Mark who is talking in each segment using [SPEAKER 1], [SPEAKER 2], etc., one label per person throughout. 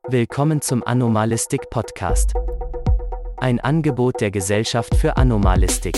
[SPEAKER 1] Willkommen zum Anomalistik-Podcast. Ein Angebot der Gesellschaft für Anomalistik.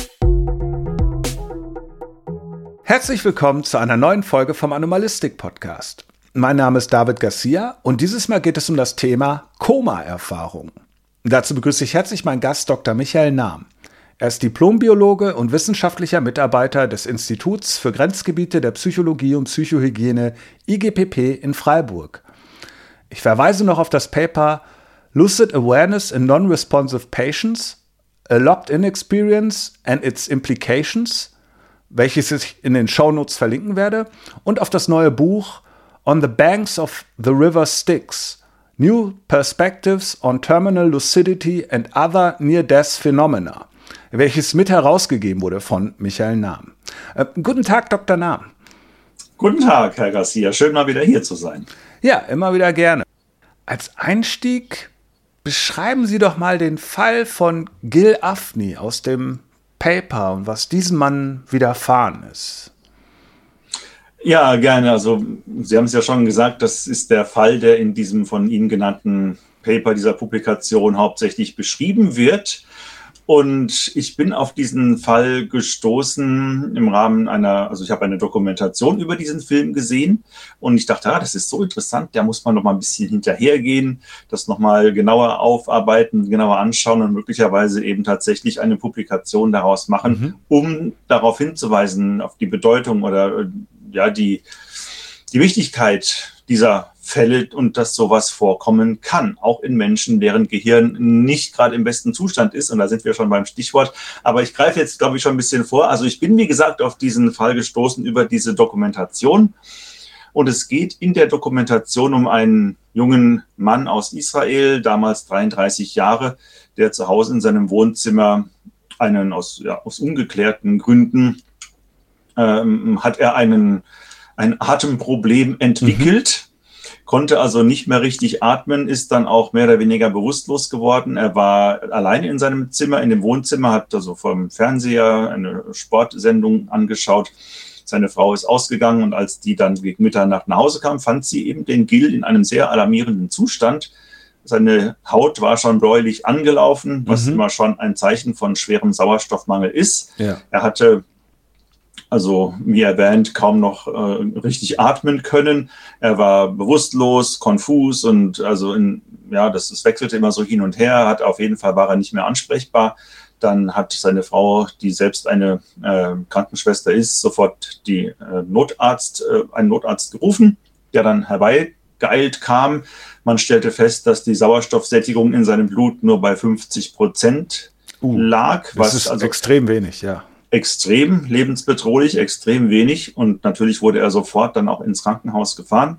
[SPEAKER 2] Herzlich willkommen zu einer neuen Folge vom Anomalistik-Podcast. Mein Name ist David Garcia und dieses Mal geht es um das Thema Koma-Erfahrung. Dazu begrüße ich herzlich meinen Gast Dr. Michael Nahm. Er ist Diplombiologe und wissenschaftlicher Mitarbeiter des Instituts für Grenzgebiete der Psychologie und Psychohygiene IGPP in Freiburg. Ich verweise noch auf das Paper Lucid Awareness in Non-Responsive Patients, a Locked-in Experience and its Implications, welches ich in den Shownotes verlinken werde, und auf das neue Buch On the Banks of the River Styx, New Perspectives on Terminal Lucidity and Other Near-Death Phenomena, welches mit herausgegeben wurde von Michael Nahm. Guten Tag, Dr. Nahm.
[SPEAKER 3] Guten Tag, Herr Garcia. Schön, mal wieder hier zu sein.
[SPEAKER 2] Ja, immer wieder gerne. Als Einstieg beschreiben Sie doch mal den Fall von Gil Afni aus dem Paper und was diesem Mann widerfahren ist.
[SPEAKER 3] Ja, gerne. Also Sie haben es ja schon gesagt, das ist der Fall, der in diesem von Ihnen genannten Paper dieser Publikation hauptsächlich beschrieben wird. Und ich bin auf diesen Fall gestoßen im Rahmen ich habe eine Dokumentation über diesen Film gesehen und ich dachte, das ist so interessant, da muss man noch mal ein bisschen hinterhergehen, das noch mal genauer aufarbeiten, genauer anschauen und möglicherweise eben tatsächlich eine Publikation daraus machen, um darauf hinzuweisen, auf die Bedeutung oder ja, die Wichtigkeit dieser Fälle und dass sowas vorkommen kann, auch in Menschen, deren Gehirn nicht gerade im besten Zustand ist. Und da sind wir schon beim Stichwort. Aber ich greife jetzt, glaube ich, schon ein bisschen vor. Also ich bin, wie gesagt, auf diesen Fall gestoßen über diese Dokumentation. Und es geht in der Dokumentation um einen jungen Mann aus Israel, damals 33 Jahre, der zu Hause in seinem Wohnzimmer aus ungeklärten Gründen hat er ein Atemproblem entwickelt. Konnte also nicht mehr richtig atmen, ist dann auch mehr oder weniger bewusstlos geworden. Er war alleine in seinem Zimmer, in dem Wohnzimmer, hat also vom Fernseher eine Sportsendung angeschaut. Seine Frau ist ausgegangen und als die dann gegen Mitternacht nach Hause kam, fand sie eben den Gil in einem sehr alarmierenden Zustand. Seine Haut war schon bläulich angelaufen, was immer schon ein Zeichen von schwerem Sauerstoffmangel ist. Ja. Er hatte, also wie erwähnt, kaum noch richtig atmen können. Er war bewusstlos, konfus und das wechselte immer so hin und her. Auf jeden Fall war er nicht mehr ansprechbar. Dann hat seine Frau, die selbst eine Krankenschwester ist, sofort einen Notarzt gerufen, der dann herbeigeeilt kam. Man stellte fest, dass die Sauerstoffsättigung in seinem Blut nur bei 50% lag.
[SPEAKER 2] Das ist also extrem wenig, ja.
[SPEAKER 3] Extrem lebensbedrohlich, extrem wenig. Und natürlich wurde er sofort dann auch ins Krankenhaus gefahren.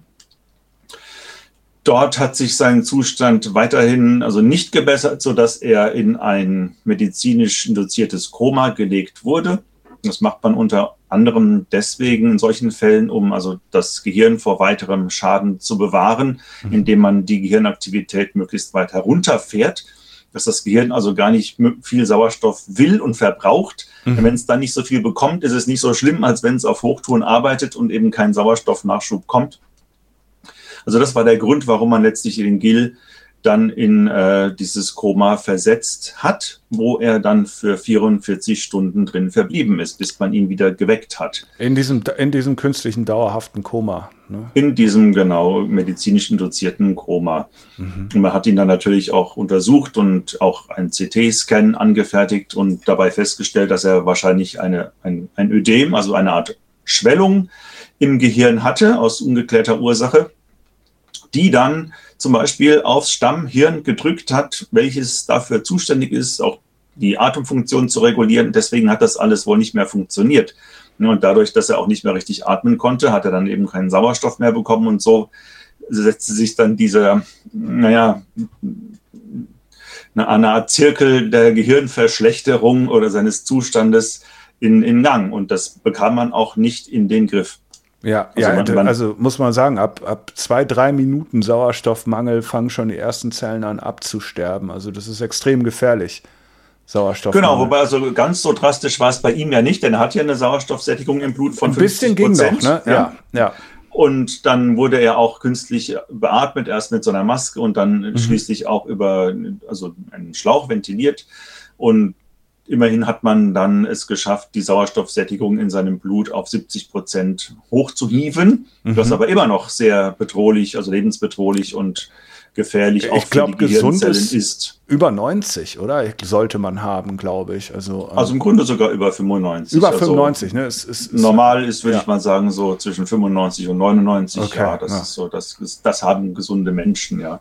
[SPEAKER 3] Dort hat sich sein Zustand weiterhin nicht gebessert, sodass er in ein medizinisch induziertes Koma gelegt wurde. Das macht man unter anderem deswegen in solchen Fällen, um das Gehirn vor weiterem Schaden zu bewahren, indem man die Gehirnaktivität möglichst weit herunterfährt, dass das Gehirn also gar nicht viel Sauerstoff will und verbraucht. Wenn es dann nicht so viel bekommt, ist es nicht so schlimm, als wenn es auf Hochtouren arbeitet und eben kein Sauerstoffnachschub kommt. Also das war der Grund, warum man letztlich den Gil dann in dieses Koma versetzt hat, wo er dann für 44 Stunden drin verblieben ist, bis man ihn wieder geweckt hat.
[SPEAKER 2] In diesem künstlichen, dauerhaften Koma. Ne?
[SPEAKER 3] In diesem, medizinisch induzierten Koma. Und man hat ihn dann natürlich auch untersucht und auch einen CT-Scan angefertigt und dabei festgestellt, dass er wahrscheinlich ein Ödem, also eine Art Schwellung im Gehirn hatte, aus ungeklärter Ursache, die dann zum Beispiel aufs Stammhirn gedrückt hat, welches dafür zuständig ist, auch die Atemfunktion zu regulieren. Deswegen hat das alles wohl nicht mehr funktioniert. Und dadurch, dass er auch nicht mehr richtig atmen konnte, hat er dann eben keinen Sauerstoff mehr bekommen. Und so setzte sich dann eine Art Zirkel der Gehirnverschlechterung oder seines Zustandes in Gang. Und das bekam man auch nicht in den Griff.
[SPEAKER 2] Ja, also muss man sagen, ab 2-3 Minuten Sauerstoffmangel fangen schon die ersten Zellen an abzusterben. Also das ist extrem gefährlich, Sauerstoffmangel.
[SPEAKER 3] Genau, wobei ganz so drastisch war es bei ihm ja nicht, denn er hat ja eine Sauerstoffsättigung im Blut von 50%.
[SPEAKER 2] Ein bisschen ging noch, ne? Ja.
[SPEAKER 3] Und dann wurde er auch künstlich beatmet, erst mit so einer Maske und dann schließlich auch über einen Schlauch ventiliert. Und immerhin hat man dann es geschafft, die Sauerstoffsättigung in seinem Blut auf 70% hochzuhieven, was aber immer noch sehr bedrohlich, also lebensbedrohlich und gefährlich auch für die Gehirnzellen ist.
[SPEAKER 2] Über 90, oder? Sollte man haben, glaube ich. Also
[SPEAKER 3] im Grunde sogar über 95.
[SPEAKER 2] Über 95, ne?
[SPEAKER 3] Normal ist, würde ich mal sagen, so zwischen 95 und 99. Okay, ja, ist so, das haben gesunde Menschen, ja.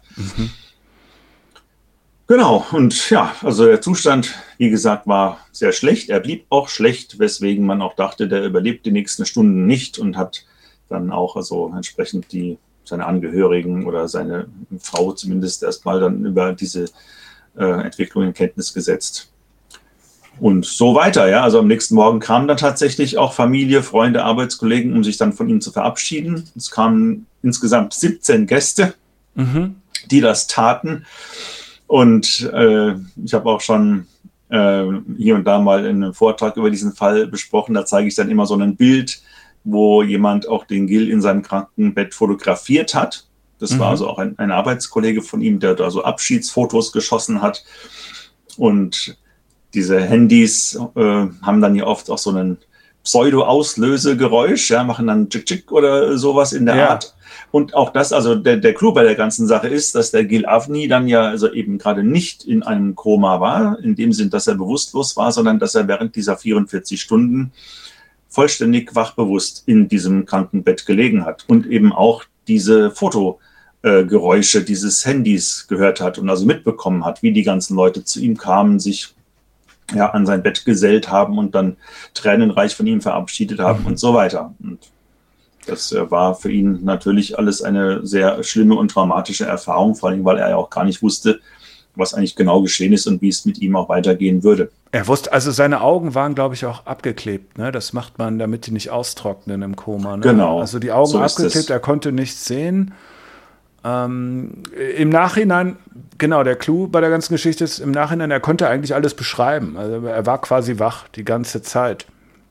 [SPEAKER 3] Genau, und ja, also der Zustand, wie gesagt, war sehr schlecht. Er blieb auch schlecht, weswegen man auch dachte, der überlebt die nächsten Stunden nicht und hat dann auch entsprechend seine Angehörigen oder seine Frau zumindest erstmal dann über diese Entwicklung in Kenntnis gesetzt. Und so weiter, ja. Also am nächsten Morgen kamen dann tatsächlich auch Familie, Freunde, Arbeitskollegen, um sich dann von ihm zu verabschieden. Es kamen insgesamt 17 Gäste, die das taten. Und ich habe auch schon hier und da mal in einem Vortrag über diesen Fall besprochen. Da zeige ich dann immer so ein Bild, wo jemand auch den Gil in seinem Krankenbett fotografiert hat. Das war also auch ein Arbeitskollege von ihm, der da so Abschiedsfotos geschossen hat. Und diese Handys haben dann hier oft auch so einen Pseudo-Auslösegeräusch, ja, machen dann Tschick-Tschick oder sowas in der Art. Und auch das, also der Clou bei der ganzen Sache ist, dass der Gil Avni dann ja also eben gerade nicht in einem Koma war, in dem Sinn, dass er bewusstlos war, sondern dass er während dieser 44 Stunden vollständig wachbewusst in diesem Krankenbett gelegen hat und eben auch diese Fotogeräusche dieses Handys gehört hat und also mitbekommen hat, wie die ganzen Leute zu ihm kamen, sich an sein Bett gesellt haben und dann tränenreich von ihm verabschiedet haben und so weiter. Und das war für ihn natürlich alles eine sehr schlimme und traumatische Erfahrung, vor allem, weil er ja auch gar nicht wusste, was eigentlich genau geschehen ist und wie es mit ihm auch weitergehen würde.
[SPEAKER 2] Er wusste, also seine Augen waren, glaube ich, auch abgeklebt. Ne? Das macht man, damit die nicht austrocknen im Koma. Ne?
[SPEAKER 3] Genau.
[SPEAKER 2] Also die Augen abgeklebt, er konnte nichts sehen. Im Nachhinein, genau, der Clou bei der ganzen Geschichte ist, im Nachhinein, er konnte eigentlich alles beschreiben. Also er war quasi wach die ganze Zeit.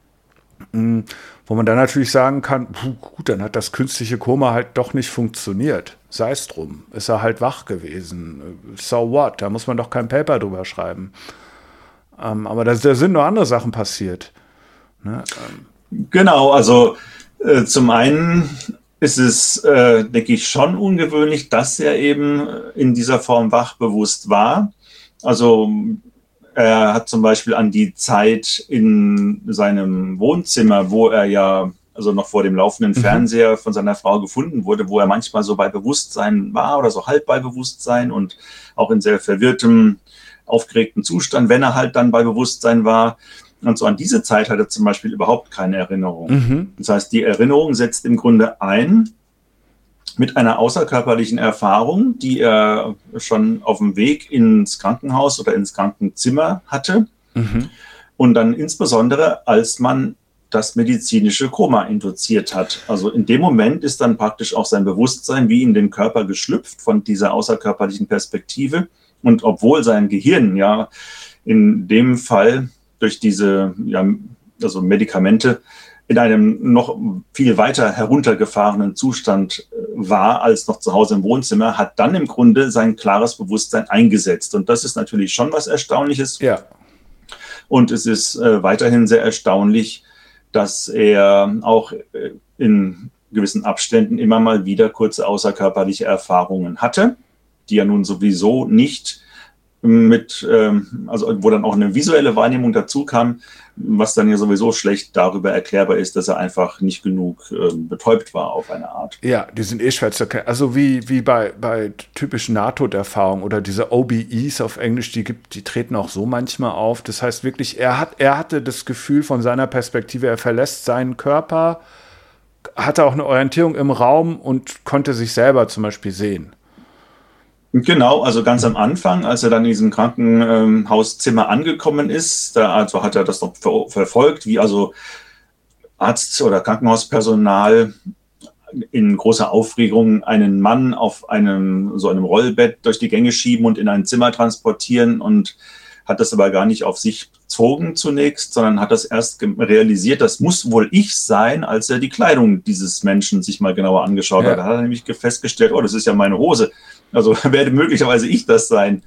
[SPEAKER 2] Wo man dann natürlich sagen kann, gut, dann hat das künstliche Koma halt doch nicht funktioniert. Sei es drum, ist er halt wach gewesen. So what, da muss man doch kein Paper drüber schreiben. Aber da sind noch andere Sachen passiert. Ne?
[SPEAKER 3] Genau, also zum einen ist es, denke ich, schon ungewöhnlich, dass er eben in dieser Form wachbewusst war. Also er hat zum Beispiel an die Zeit in seinem Wohnzimmer, wo er ja also noch vor dem laufenden Fernseher von seiner Frau gefunden wurde, wo er manchmal so bei Bewusstsein war oder so halb bei Bewusstsein und auch in sehr verwirrtem, aufgeregten Zustand, wenn er halt dann bei Bewusstsein war. Und so an diese Zeit hat er zum Beispiel überhaupt keine Erinnerung. Das heißt, die Erinnerung setzt im Grunde ein mit einer außerkörperlichen Erfahrung, die er schon auf dem Weg ins Krankenhaus oder ins Krankenzimmer hatte. Und dann insbesondere, als man das medizinische Koma induziert hat. Also in dem Moment ist dann praktisch auch sein Bewusstsein wie in den Körper geschlüpft von dieser außerkörperlichen Perspektive. Und obwohl sein Gehirn ja in dem Fall durch diese also Medikamente in einem noch viel weiter heruntergefahrenen Zustand war als noch zu Hause im Wohnzimmer, hat dann im Grunde sein klares Bewusstsein eingesetzt. Und das ist natürlich schon was Erstaunliches.
[SPEAKER 2] Ja.
[SPEAKER 3] Und es ist weiterhin sehr erstaunlich, dass er auch in gewissen Abständen immer mal wieder kurze außerkörperliche Erfahrungen hatte, die ja nun sowieso nicht also wo dann auch eine visuelle Wahrnehmung dazu kam, was dann ja sowieso schlecht darüber erklärbar ist, dass er einfach nicht genug betäubt war auf eine Art.
[SPEAKER 2] Ja, die sind schwer zu erkennen. Also wie bei typischen Nahtoderfahrungen oder diese OBEs auf Englisch, die treten auch so manchmal auf. Das heißt wirklich, er hatte das Gefühl von seiner Perspektive, er verlässt seinen Körper, hatte auch eine Orientierung im Raum und konnte sich selber zum Beispiel sehen.
[SPEAKER 3] Genau, also ganz am Anfang, als er dann in diesem Krankenhauszimmer angekommen ist, also hat er das noch verfolgt, wie also Arzt oder Krankenhauspersonal in großer Aufregung einen Mann auf einem Rollbett durch die Gänge schieben und in ein Zimmer transportieren und hat das aber gar nicht auf sich überzogen zunächst, sondern hat das erst realisiert, das muss wohl ich sein, als er die Kleidung dieses Menschen sich mal genauer angeschaut hat. Da hat er nämlich festgestellt, oh, das ist ja meine Hose. Also werde möglicherweise ich das sein.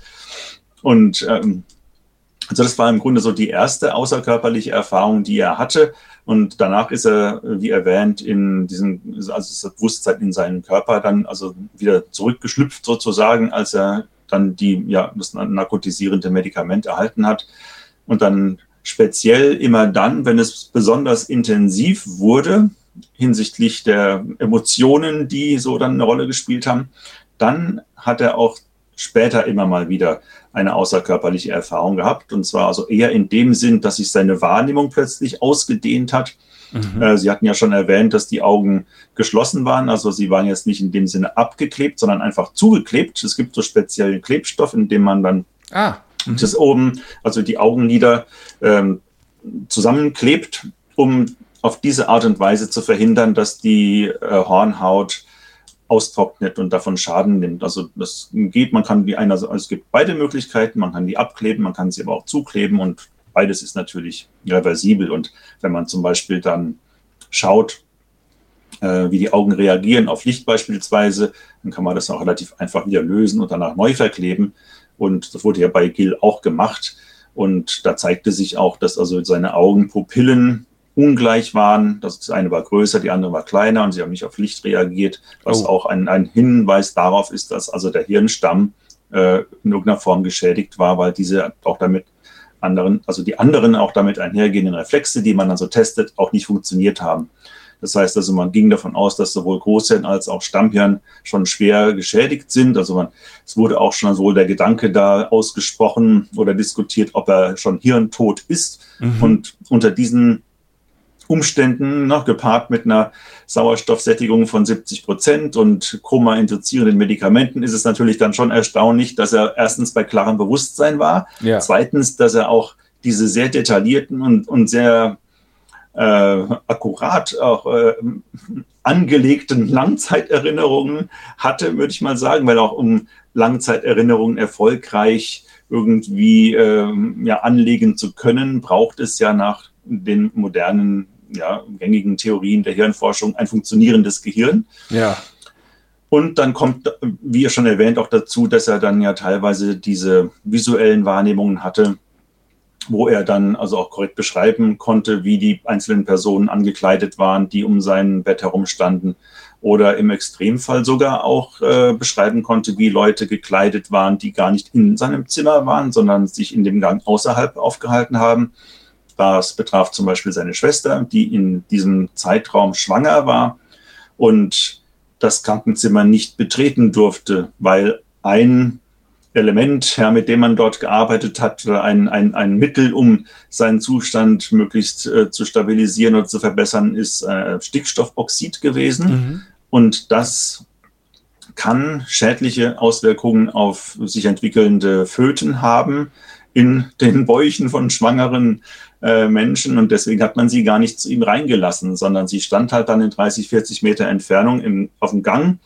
[SPEAKER 3] Und also das war im Grunde so die erste außerkörperliche Erfahrung, die er hatte. Und danach ist er, wie erwähnt, also das Bewusstsein in seinen Körper dann also wieder zurückgeschlüpft sozusagen, als er dann das narkotisierende Medikament erhalten hat. Und dann speziell immer dann, wenn es besonders intensiv wurde, hinsichtlich der Emotionen, die so dann eine Rolle gespielt haben, dann hat er auch später immer mal wieder eine außerkörperliche Erfahrung gehabt. Und zwar also eher in dem Sinn, dass sich seine Wahrnehmung plötzlich ausgedehnt hat. Sie hatten ja schon erwähnt, dass die Augen geschlossen waren. Also sie waren jetzt nicht in dem Sinne abgeklebt, sondern einfach zugeklebt. Es gibt so speziellen Klebstoff, in dem man dann das oben, also die Augenlider zusammenklebt, um auf diese Art und Weise zu verhindern, dass die Hornhaut austrocknet und davon Schaden nimmt. Also das geht, es gibt beide Möglichkeiten, man kann die abkleben, man kann sie aber auch zukleben und beides ist natürlich reversibel. Und wenn man zum Beispiel dann schaut, wie die Augen reagieren auf Licht beispielsweise, dann kann man das auch relativ einfach wieder lösen und danach neu verkleben. Und das wurde ja bei Gil auch gemacht. Und da zeigte sich auch, dass also seine Augenpupillen ungleich waren. Das eine war größer, die andere war kleiner und sie haben nicht auf Licht reagiert, was auch ein Hinweis darauf ist, dass also der Hirnstamm in irgendeiner Form geschädigt war, weil diese auch damit die anderen auch damit einhergehenden Reflexe, die man dann so testet, auch nicht funktioniert haben. Das heißt also, man ging davon aus, dass sowohl Großhirn als auch Stammhirn schon schwer geschädigt sind. Also es wurde auch schon wohl der Gedanke da ausgesprochen oder diskutiert, ob er schon hirntot ist. Und unter diesen Umständen, gepaart mit einer Sauerstoffsättigung von 70% und Koma-induzierenden Medikamenten, ist es natürlich dann schon erstaunlich, dass er erstens bei klarem Bewusstsein war, zweitens, dass er auch diese sehr detaillierten und sehr akkurat auch angelegten Langzeiterinnerungen hatte, würde ich mal sagen, weil auch um Langzeiterinnerungen erfolgreich irgendwie anlegen zu können, braucht es ja nach den modernen, gängigen Theorien der Hirnforschung ein funktionierendes Gehirn.
[SPEAKER 2] Ja.
[SPEAKER 3] Und dann kommt, wie ihr schon erwähnt, auch dazu, dass er dann ja teilweise diese visuellen Wahrnehmungen hatte, wo er dann also auch korrekt beschreiben konnte, wie die einzelnen Personen angekleidet waren, die um sein Bett herumstanden. Oder im Extremfall sogar auch beschreiben konnte, wie Leute gekleidet waren, die gar nicht in seinem Zimmer waren, sondern sich in dem Gang außerhalb aufgehalten haben. Das betraf zum Beispiel seine Schwester, die in diesem Zeitraum schwanger war und das Krankenzimmer nicht betreten durfte, weil ein Element, mit dem man dort gearbeitet hat, ein Mittel, um seinen Zustand möglichst zu stabilisieren oder zu verbessern, ist Stickstoffoxid gewesen. Und das kann schädliche Auswirkungen auf sich entwickelnde Föten haben in den Bäuchen von schwangeren Menschen. Und deswegen hat man sie gar nicht zu ihm reingelassen, sondern sie stand halt dann in 30, 40 Meter Entfernung auf dem Gang,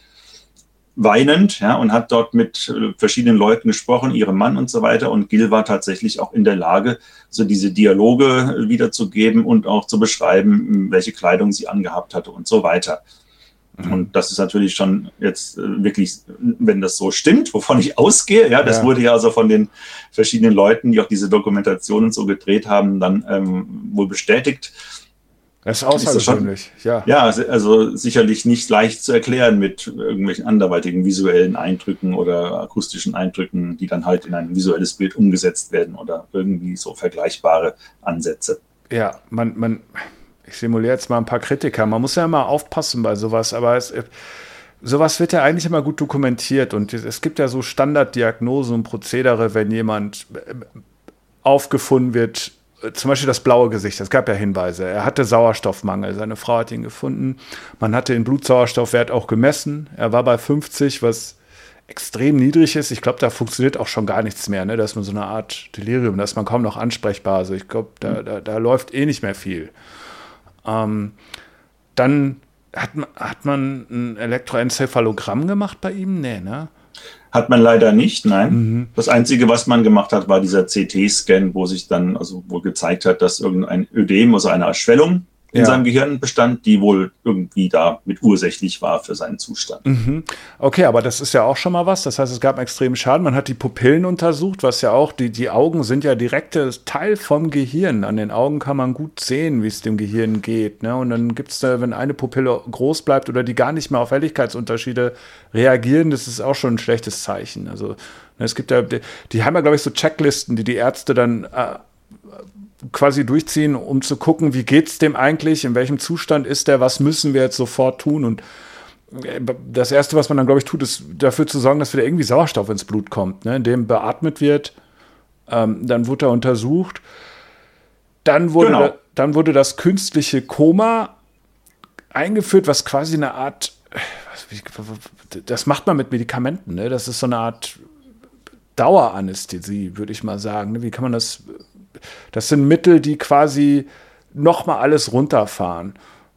[SPEAKER 3] weinend, und hat dort mit verschiedenen Leuten gesprochen, ihrem Mann und so weiter. Und Gil war tatsächlich auch in der Lage, so diese Dialoge wiederzugeben und auch zu beschreiben, welche Kleidung sie angehabt hatte und so weiter. Und das ist natürlich schon jetzt wirklich, wenn das so stimmt, wovon ich ausgehe, das wurde ja also von den verschiedenen Leuten, die auch diese Dokumentationen so gedreht haben, dann wohl bestätigt.
[SPEAKER 2] Das ist außergewöhnlich,
[SPEAKER 3] ja, also sicherlich nicht leicht zu erklären mit irgendwelchen anderweitigen visuellen Eindrücken oder akustischen Eindrücken, die dann halt in ein visuelles Bild umgesetzt werden oder irgendwie so vergleichbare Ansätze.
[SPEAKER 2] Ja, ich simuliere jetzt mal ein paar Kritiker. Man muss ja immer aufpassen bei sowas, aber sowas wird ja eigentlich immer gut dokumentiert und es gibt ja so Standarddiagnosen und Prozedere, wenn jemand aufgefunden wird, zum Beispiel das blaue Gesicht, es gab ja Hinweise, er hatte Sauerstoffmangel, seine Frau hat ihn gefunden, man hatte den Blutsauerstoffwert auch gemessen, er war bei 50, was extrem niedrig ist, ich glaube, da funktioniert auch schon gar nichts mehr, da ist man so eine Art Delirium, da ist man kaum noch ansprechbar, also ich glaube, da läuft nicht mehr viel. Dann hat man ein Elektroenzephalogramm gemacht bei ihm? Nee, ne?
[SPEAKER 3] Hat man leider nicht, nein. Das Einzige, was man gemacht hat, war dieser CT-Scan, wo sich dann also wohl gezeigt hat, dass irgendein Ödem, also eine Art Schwellung in seinem Gehirn bestand, die wohl irgendwie da mit ursächlich war für seinen Zustand.
[SPEAKER 2] Okay, aber das ist ja auch schon mal was. Das heißt, es gab einen extremen Schaden. Man hat die Pupillen untersucht, was ja auch, die Augen sind ja direktes Teil vom Gehirn. An den Augen kann man gut sehen, wie es dem Gehirn geht. Ne? Und dann gibt es da, wenn eine Pupille groß bleibt oder die gar nicht mehr auf Helligkeitsunterschiede reagieren, das ist auch schon ein schlechtes Zeichen. Also es gibt ja, die haben ja, glaube ich, so Checklisten, die Ärzte dann quasi durchziehen, um zu gucken, wie geht's dem eigentlich, in welchem Zustand ist der, was müssen wir jetzt sofort tun. Und das Erste, was man dann, glaube ich, tut, ist dafür zu sorgen, dass wieder irgendwie Sauerstoff ins Blut kommt, ne, indem beatmet wird. Dann wurde er untersucht. Dann wurde das künstliche Koma eingeführt, was quasi eine Art, das macht man mit Medikamenten, ne? Das ist so eine Art Daueranästhesie, würde ich mal sagen. Ne? Wie kann man das? Das sind Mittel, die quasi nochmal alles runterfahren.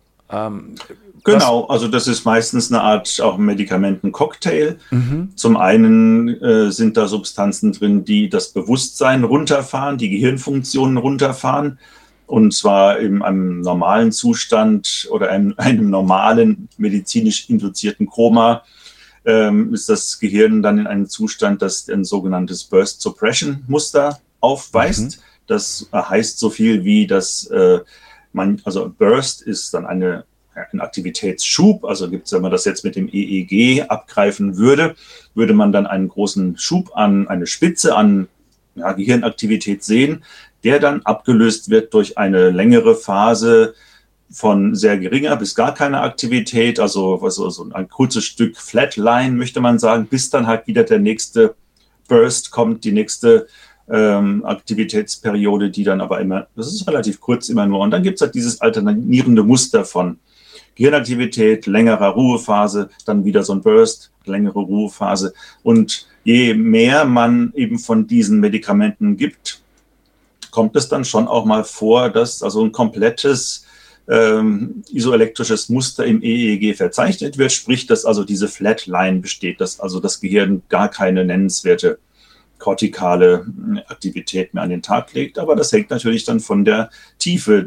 [SPEAKER 3] Genau, also das ist meistens eine Art auch Medikamentencocktail. Zum einen sind da Substanzen drin, die das Bewusstsein runterfahren, die Gehirnfunktionen runterfahren. Und zwar in einem normalen Zustand oder einem normalen medizinisch induzierten Koma ist das Gehirn dann in einem Zustand, das ein sogenanntes Burst Suppression Muster aufweist. Das heißt so viel wie, dass also Burst ist dann ein Aktivitätsschub. Also wenn man das jetzt mit dem EEG abgreifen würde, würde man dann einen großen Schub an eine Spitze an Gehirnaktivität sehen, der dann abgelöst wird durch eine längere Phase von sehr geringer bis gar keiner Aktivität, also so ein kurzes Stück Flatline, möchte man sagen, bis dann halt wieder der nächste Burst kommt, die nächste Aktivitätsperiode, die dann aber immer, das ist relativ kurz immer nur. Und dann gibt es halt dieses alternierende Muster von Gehirnaktivität, längerer Ruhephase, dann wieder so ein Burst, längere Ruhephase. Und je mehr man eben von diesen Medikamenten gibt, kommt es dann schon auch mal vor, dass also ein komplettes isoelektrisches Muster im EEG verzeichnet wird, sprich, dass also diese Flatline besteht, dass also das Gehirn gar keine nennenswerte kortikale Aktivität mehr an den Tag legt. Aber das hängt natürlich dann von der Tiefe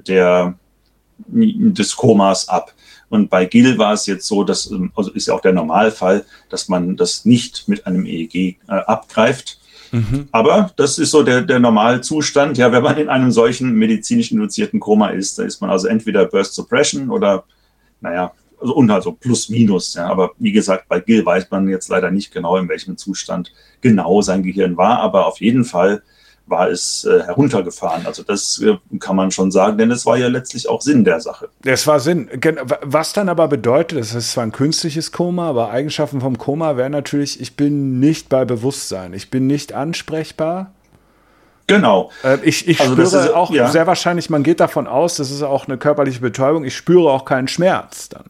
[SPEAKER 3] des Komas ab. Und bei Gil war es jetzt so, dass, also ist ja auch der Normalfall, dass man das nicht mit einem EEG abgreift. Aber das ist so der Normalzustand. Ja, wenn man in einem solchen medizinisch induzierten Koma ist, da ist man also entweder Burst Suppression oder, also plus minus. Ja. Aber wie gesagt, bei Gil weiß man jetzt leider nicht genau, in welchem Zustand genau sein Gehirn war. Aber auf jeden Fall war es heruntergefahren. Also das kann man schon sagen, denn es war ja letztlich auch Sinn der Sache.
[SPEAKER 2] Es war Sinn. Was dann aber bedeutet, das ist zwar ein künstliches Koma, aber Eigenschaften vom Koma wären natürlich, ich bin nicht bei Bewusstsein, ich bin nicht ansprechbar.
[SPEAKER 3] Genau.
[SPEAKER 2] Ich also spüre auch sehr wahrscheinlich, man geht davon aus, das ist auch eine körperliche Betäubung, ich spüre auch keinen Schmerz dann.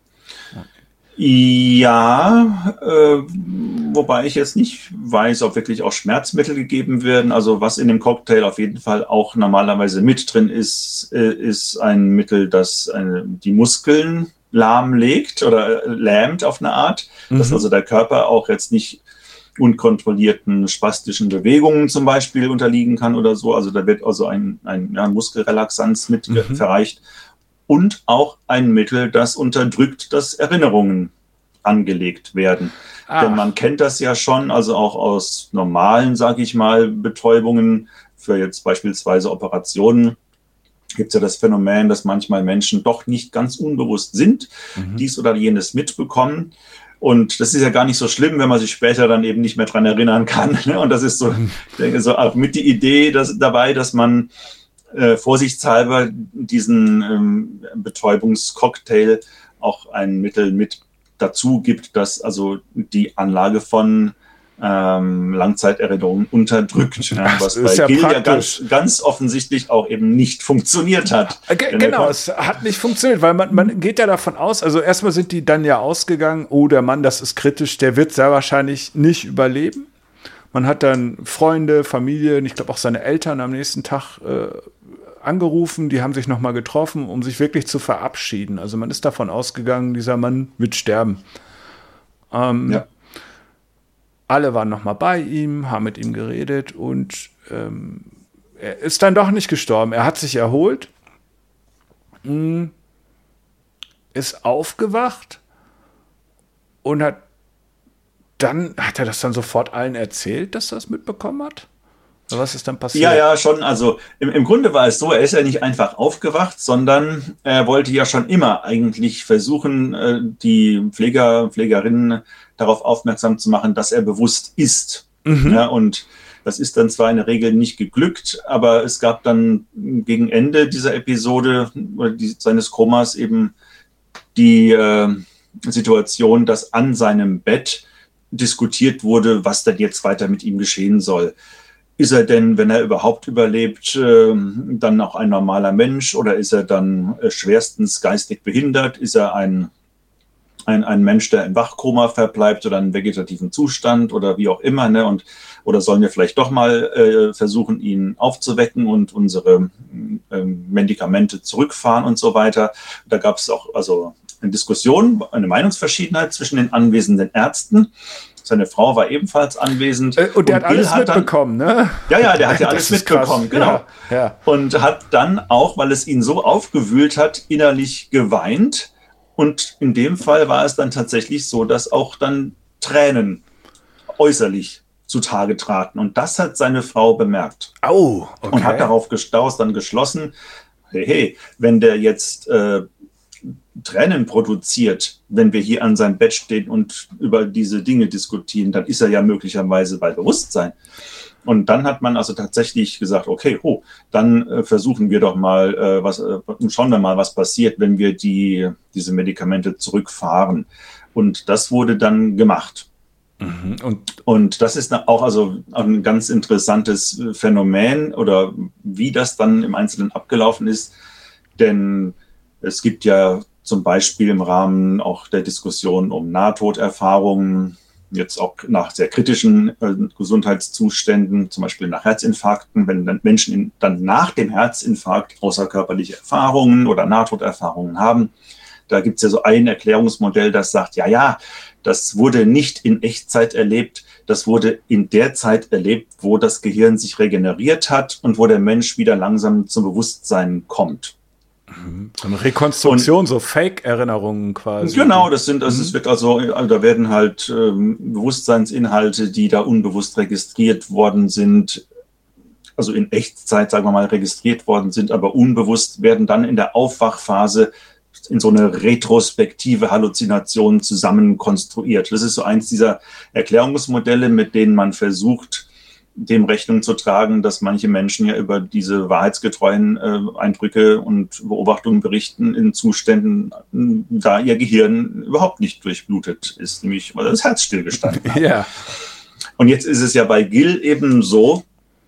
[SPEAKER 3] Ja, wobei ich jetzt nicht weiß, ob wirklich auch Schmerzmittel gegeben werden. Also was in dem Cocktail auf jeden Fall auch normalerweise mit drin ist, ist ein Mittel, das die Muskeln lahmlegt oder lähmt auf eine Art, dass also der Körper auch jetzt nicht unkontrollierten spastischen Bewegungen zum Beispiel unterliegen kann oder so. Also da wird also ein Muskelrelaxanz mit verreicht. Und auch ein Mittel, das unterdrückt, dass Erinnerungen angelegt werden. Denn man kennt das ja schon, also auch aus normalen, sage ich mal, Betäubungen für jetzt beispielsweise Operationen. Gibt es ja das Phänomen, dass manchmal Menschen doch nicht ganz unbewusst sind, dies oder jenes mitbekommen. Und das ist ja gar nicht so schlimm, wenn man sich später dann eben nicht mehr dran erinnern kann. Und das ist so, ich denke, so auch mit die Idee dabei, dass man vorsichtshalber diesen Betäubungscocktail auch ein Mittel mit dazu gibt, das also die Anlage von Langzeiterinnerungen unterdrückt, was bei Gil ja ganz offensichtlich auch eben nicht funktioniert hat.
[SPEAKER 2] Genau, es hat nicht funktioniert, weil man geht ja davon aus, also erstmal sind die dann ja ausgegangen, oh, der Mann, das ist kritisch, der wird sehr wahrscheinlich nicht überleben. Man hat dann Freunde, Familie, ich glaube auch seine Eltern am nächsten Tag angerufen, die haben sich nochmal getroffen, um sich wirklich zu verabschieden. Also man ist davon ausgegangen, dieser Mann wird sterben. alle waren nochmal bei ihm, haben mit ihm geredet und er ist dann doch nicht gestorben. Er hat sich erholt, ist aufgewacht und hat er das dann sofort allen erzählt, dass er das mitbekommen hat? Oder was ist dann passiert?
[SPEAKER 3] Ja, schon. Also im Grunde war es so, er ist ja nicht einfach aufgewacht, sondern er wollte ja schon immer eigentlich versuchen, die Pflegerinnen darauf aufmerksam zu machen, dass er bewusst ist. Ja, und das ist dann zwar in der Regel nicht geglückt, aber es gab dann gegen Ende dieser Episode seines Komas eben die Situation, dass an seinem Bett diskutiert wurde, was denn jetzt weiter mit ihm geschehen soll. Ist er denn, wenn er überhaupt überlebt, dann auch ein normaler Mensch oder ist er dann schwerstens geistig behindert? Ist er ein Mensch, der im Wachkoma verbleibt oder einen vegetativen Zustand oder wie auch immer, ne? Oder sollen wir vielleicht doch mal versuchen, ihn aufzuwecken und unsere Medikamente zurückfahren und so weiter. Da gab es auch also eine Diskussion, eine Meinungsverschiedenheit zwischen den anwesenden Ärzten. Seine Frau war ebenfalls anwesend.
[SPEAKER 2] Und der hat alles mitbekommen, ne?
[SPEAKER 3] Ja, der hat ja alles mitbekommen,
[SPEAKER 2] krass.
[SPEAKER 3] genau.
[SPEAKER 2] Ja.
[SPEAKER 3] Und hat dann auch, weil es ihn so aufgewühlt hat, innerlich geweint. Und in dem Fall war es dann tatsächlich so, dass auch dann Tränen äußerlich zutage traten. Und das hat seine Frau bemerkt.
[SPEAKER 2] Oh, okay.
[SPEAKER 3] Und hat darauf dann geschlossen, hey, wenn der jetzt Tränen produziert, wenn wir hier an seinem Bett stehen und über diese Dinge diskutieren, dann ist er ja möglicherweise bei Bewusstsein. Und dann hat man also tatsächlich gesagt, okay, dann versuchen wir doch mal, schauen wir mal, was passiert, wenn wir diese Medikamente zurückfahren. Und das wurde dann gemacht. Und das ist auch also ein ganz interessantes Phänomen oder wie das dann im Einzelnen abgelaufen ist. Denn es gibt ja zum Beispiel im Rahmen auch der Diskussion um Nahtoderfahrungen, jetzt auch nach sehr kritischen Gesundheitszuständen, zum Beispiel nach Herzinfarkten, wenn dann Menschen dann nach dem Herzinfarkt außerkörperliche Erfahrungen oder Nahtoderfahrungen haben. Da gibt es ja so ein Erklärungsmodell, das sagt, ja, das wurde nicht in Echtzeit erlebt, das wurde in der Zeit erlebt, wo das Gehirn sich regeneriert hat und wo der Mensch wieder langsam zum Bewusstsein kommt.
[SPEAKER 2] So eine Rekonstruktion, so Fake-Erinnerungen quasi.
[SPEAKER 3] Genau, es wird also, da werden halt Bewusstseinsinhalte, die da unbewusst registriert worden sind, also in Echtzeit, sagen wir mal, registriert worden sind, aber unbewusst werden dann in der Aufwachphase in so eine retrospektive Halluzination zusammen konstruiert. Das ist so eins dieser Erklärungsmodelle, mit denen man versucht, dem Rechnung zu tragen, dass manche Menschen ja über diese wahrheitsgetreuen Eindrücke und Beobachtungen berichten in Zuständen, da ihr Gehirn überhaupt nicht durchblutet ist, nämlich weil das Herz stillgestanden hat.
[SPEAKER 2] Ja.
[SPEAKER 3] Und jetzt ist es ja bei Gill eben so,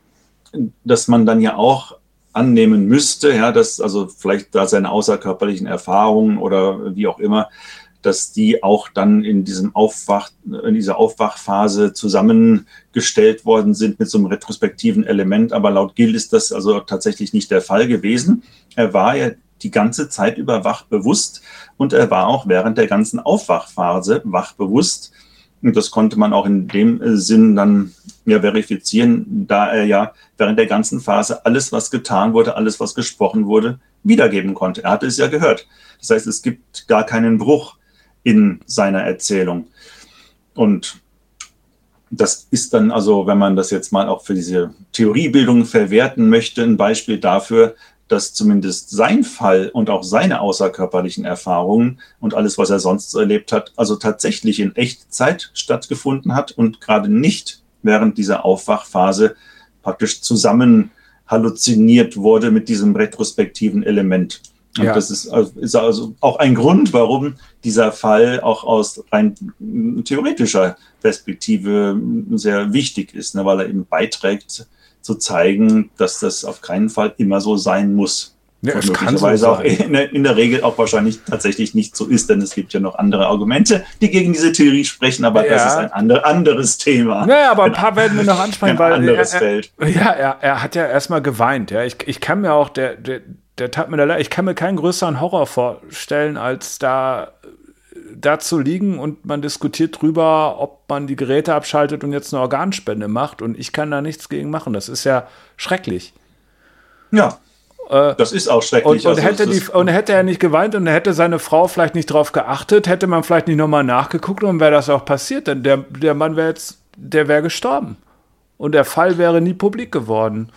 [SPEAKER 3] dass man dann ja auch annehmen müsste, ja, dass also vielleicht da seine außerkörperlichen Erfahrungen oder wie auch immer, dass die auch dann in dieser Aufwachphase zusammengestellt worden sind mit so einem retrospektiven Element. Aber laut Gill ist das also tatsächlich nicht der Fall gewesen. Er war ja die ganze Zeit über wachbewusst und er war auch während der ganzen Aufwachphase wachbewusst. Und das konnte man auch in dem Sinn dann ja verifizieren, da er ja während der ganzen Phase alles, was getan wurde, alles, was gesprochen wurde, wiedergeben konnte. Er hatte es ja gehört. Das heißt, es gibt gar keinen Bruch in seiner Erzählung. Und das ist dann also, wenn man das jetzt mal auch für diese Theoriebildung verwerten möchte, ein Beispiel dafür, dass zumindest sein Fall und auch seine außerkörperlichen Erfahrungen und alles, was er sonst so erlebt hat, also tatsächlich in Echtzeit stattgefunden hat und gerade nicht während dieser Aufwachphase praktisch zusammen halluziniert wurde mit diesem retrospektiven Element. Und das ist also auch ein Grund, warum dieser Fall auch aus rein theoretischer Perspektive sehr wichtig ist, ne, weil er eben beiträgt, zu zeigen, dass das auf keinen Fall immer so sein muss.
[SPEAKER 2] Ja,
[SPEAKER 3] und
[SPEAKER 2] es kann so
[SPEAKER 3] möglicherweise auch
[SPEAKER 2] sein.
[SPEAKER 3] in der Regel auch wahrscheinlich tatsächlich nicht so ist, denn es gibt ja noch andere Argumente, die gegen diese Theorie sprechen, aber das ist ein anderes Thema.
[SPEAKER 2] Naja, aber ein paar werden wir noch ansprechen,
[SPEAKER 3] weil Feld.
[SPEAKER 2] Er hat ja erstmal geweint. Ja. Ich kann mir auch, der tat mir da leid, ich kann mir keinen größeren Horror vorstellen, als da dazu liegen und man diskutiert drüber, ob man die Geräte abschaltet und jetzt eine Organspende macht und ich kann da nichts gegen machen. Das ist ja schrecklich.
[SPEAKER 3] Ja, das ist auch schrecklich.
[SPEAKER 2] Und hätte er nicht geweint und hätte seine Frau vielleicht nicht drauf geachtet, hätte man vielleicht nicht nochmal nachgeguckt und wäre das auch passiert, denn der Mann wäre gestorben. Und der Fall wäre nie publik geworden.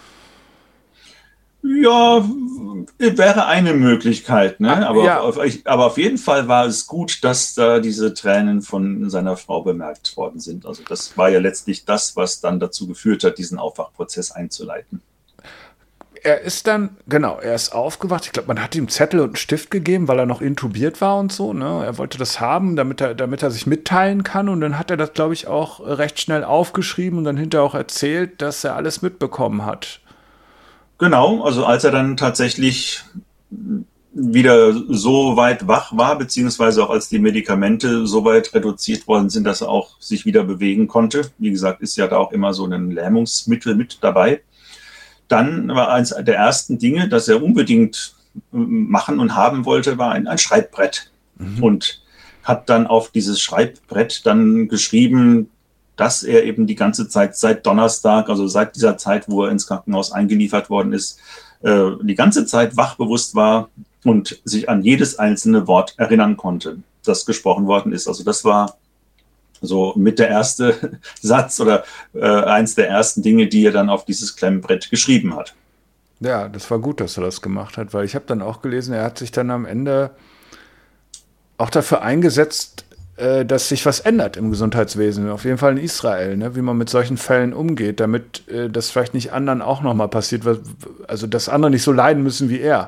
[SPEAKER 3] Ja, wäre eine Möglichkeit, ne? Aber auf jeden Fall war es gut, dass da diese Tränen von seiner Frau bemerkt worden sind. Also das war ja letztlich das, was dann dazu geführt hat, diesen Aufwachprozess einzuleiten.
[SPEAKER 2] Er ist aufgewacht. Ich glaube, man hat ihm Zettel und einen Stift gegeben, weil er noch intubiert war und so. Ne? Er wollte das haben, damit er sich mitteilen kann. Und dann hat er das, glaube ich, auch recht schnell aufgeschrieben und dann hinterher auch erzählt, dass er alles mitbekommen hat.
[SPEAKER 3] Genau, also als er dann tatsächlich wieder so weit wach war, beziehungsweise auch als die Medikamente so weit reduziert worden sind, dass er auch sich wieder bewegen konnte. Wie gesagt, ist ja da auch immer so ein Lähmungsmittel mit dabei. Dann war eins der ersten Dinge, das er unbedingt machen und haben wollte, war ein Schreibbrett. Und hat dann auf dieses Schreibbrett dann geschrieben, dass er eben die ganze Zeit seit Donnerstag, also seit dieser Zeit, wo er ins Krankenhaus eingeliefert worden ist, die ganze Zeit wachbewusst war und sich an jedes einzelne Wort erinnern konnte, das gesprochen worden ist. Also das war so mit der erste Satz oder eins der ersten Dinge, die er dann auf dieses Klemmbrett geschrieben hat.
[SPEAKER 2] Ja, das war gut, dass er das gemacht hat, weil ich habe dann auch gelesen, er hat sich dann am Ende auch dafür eingesetzt, dass sich was ändert im Gesundheitswesen, auf jeden Fall in Israel, ne? Wie man mit solchen Fällen umgeht, damit das vielleicht nicht anderen auch nochmal passiert, also dass andere nicht so leiden müssen wie er.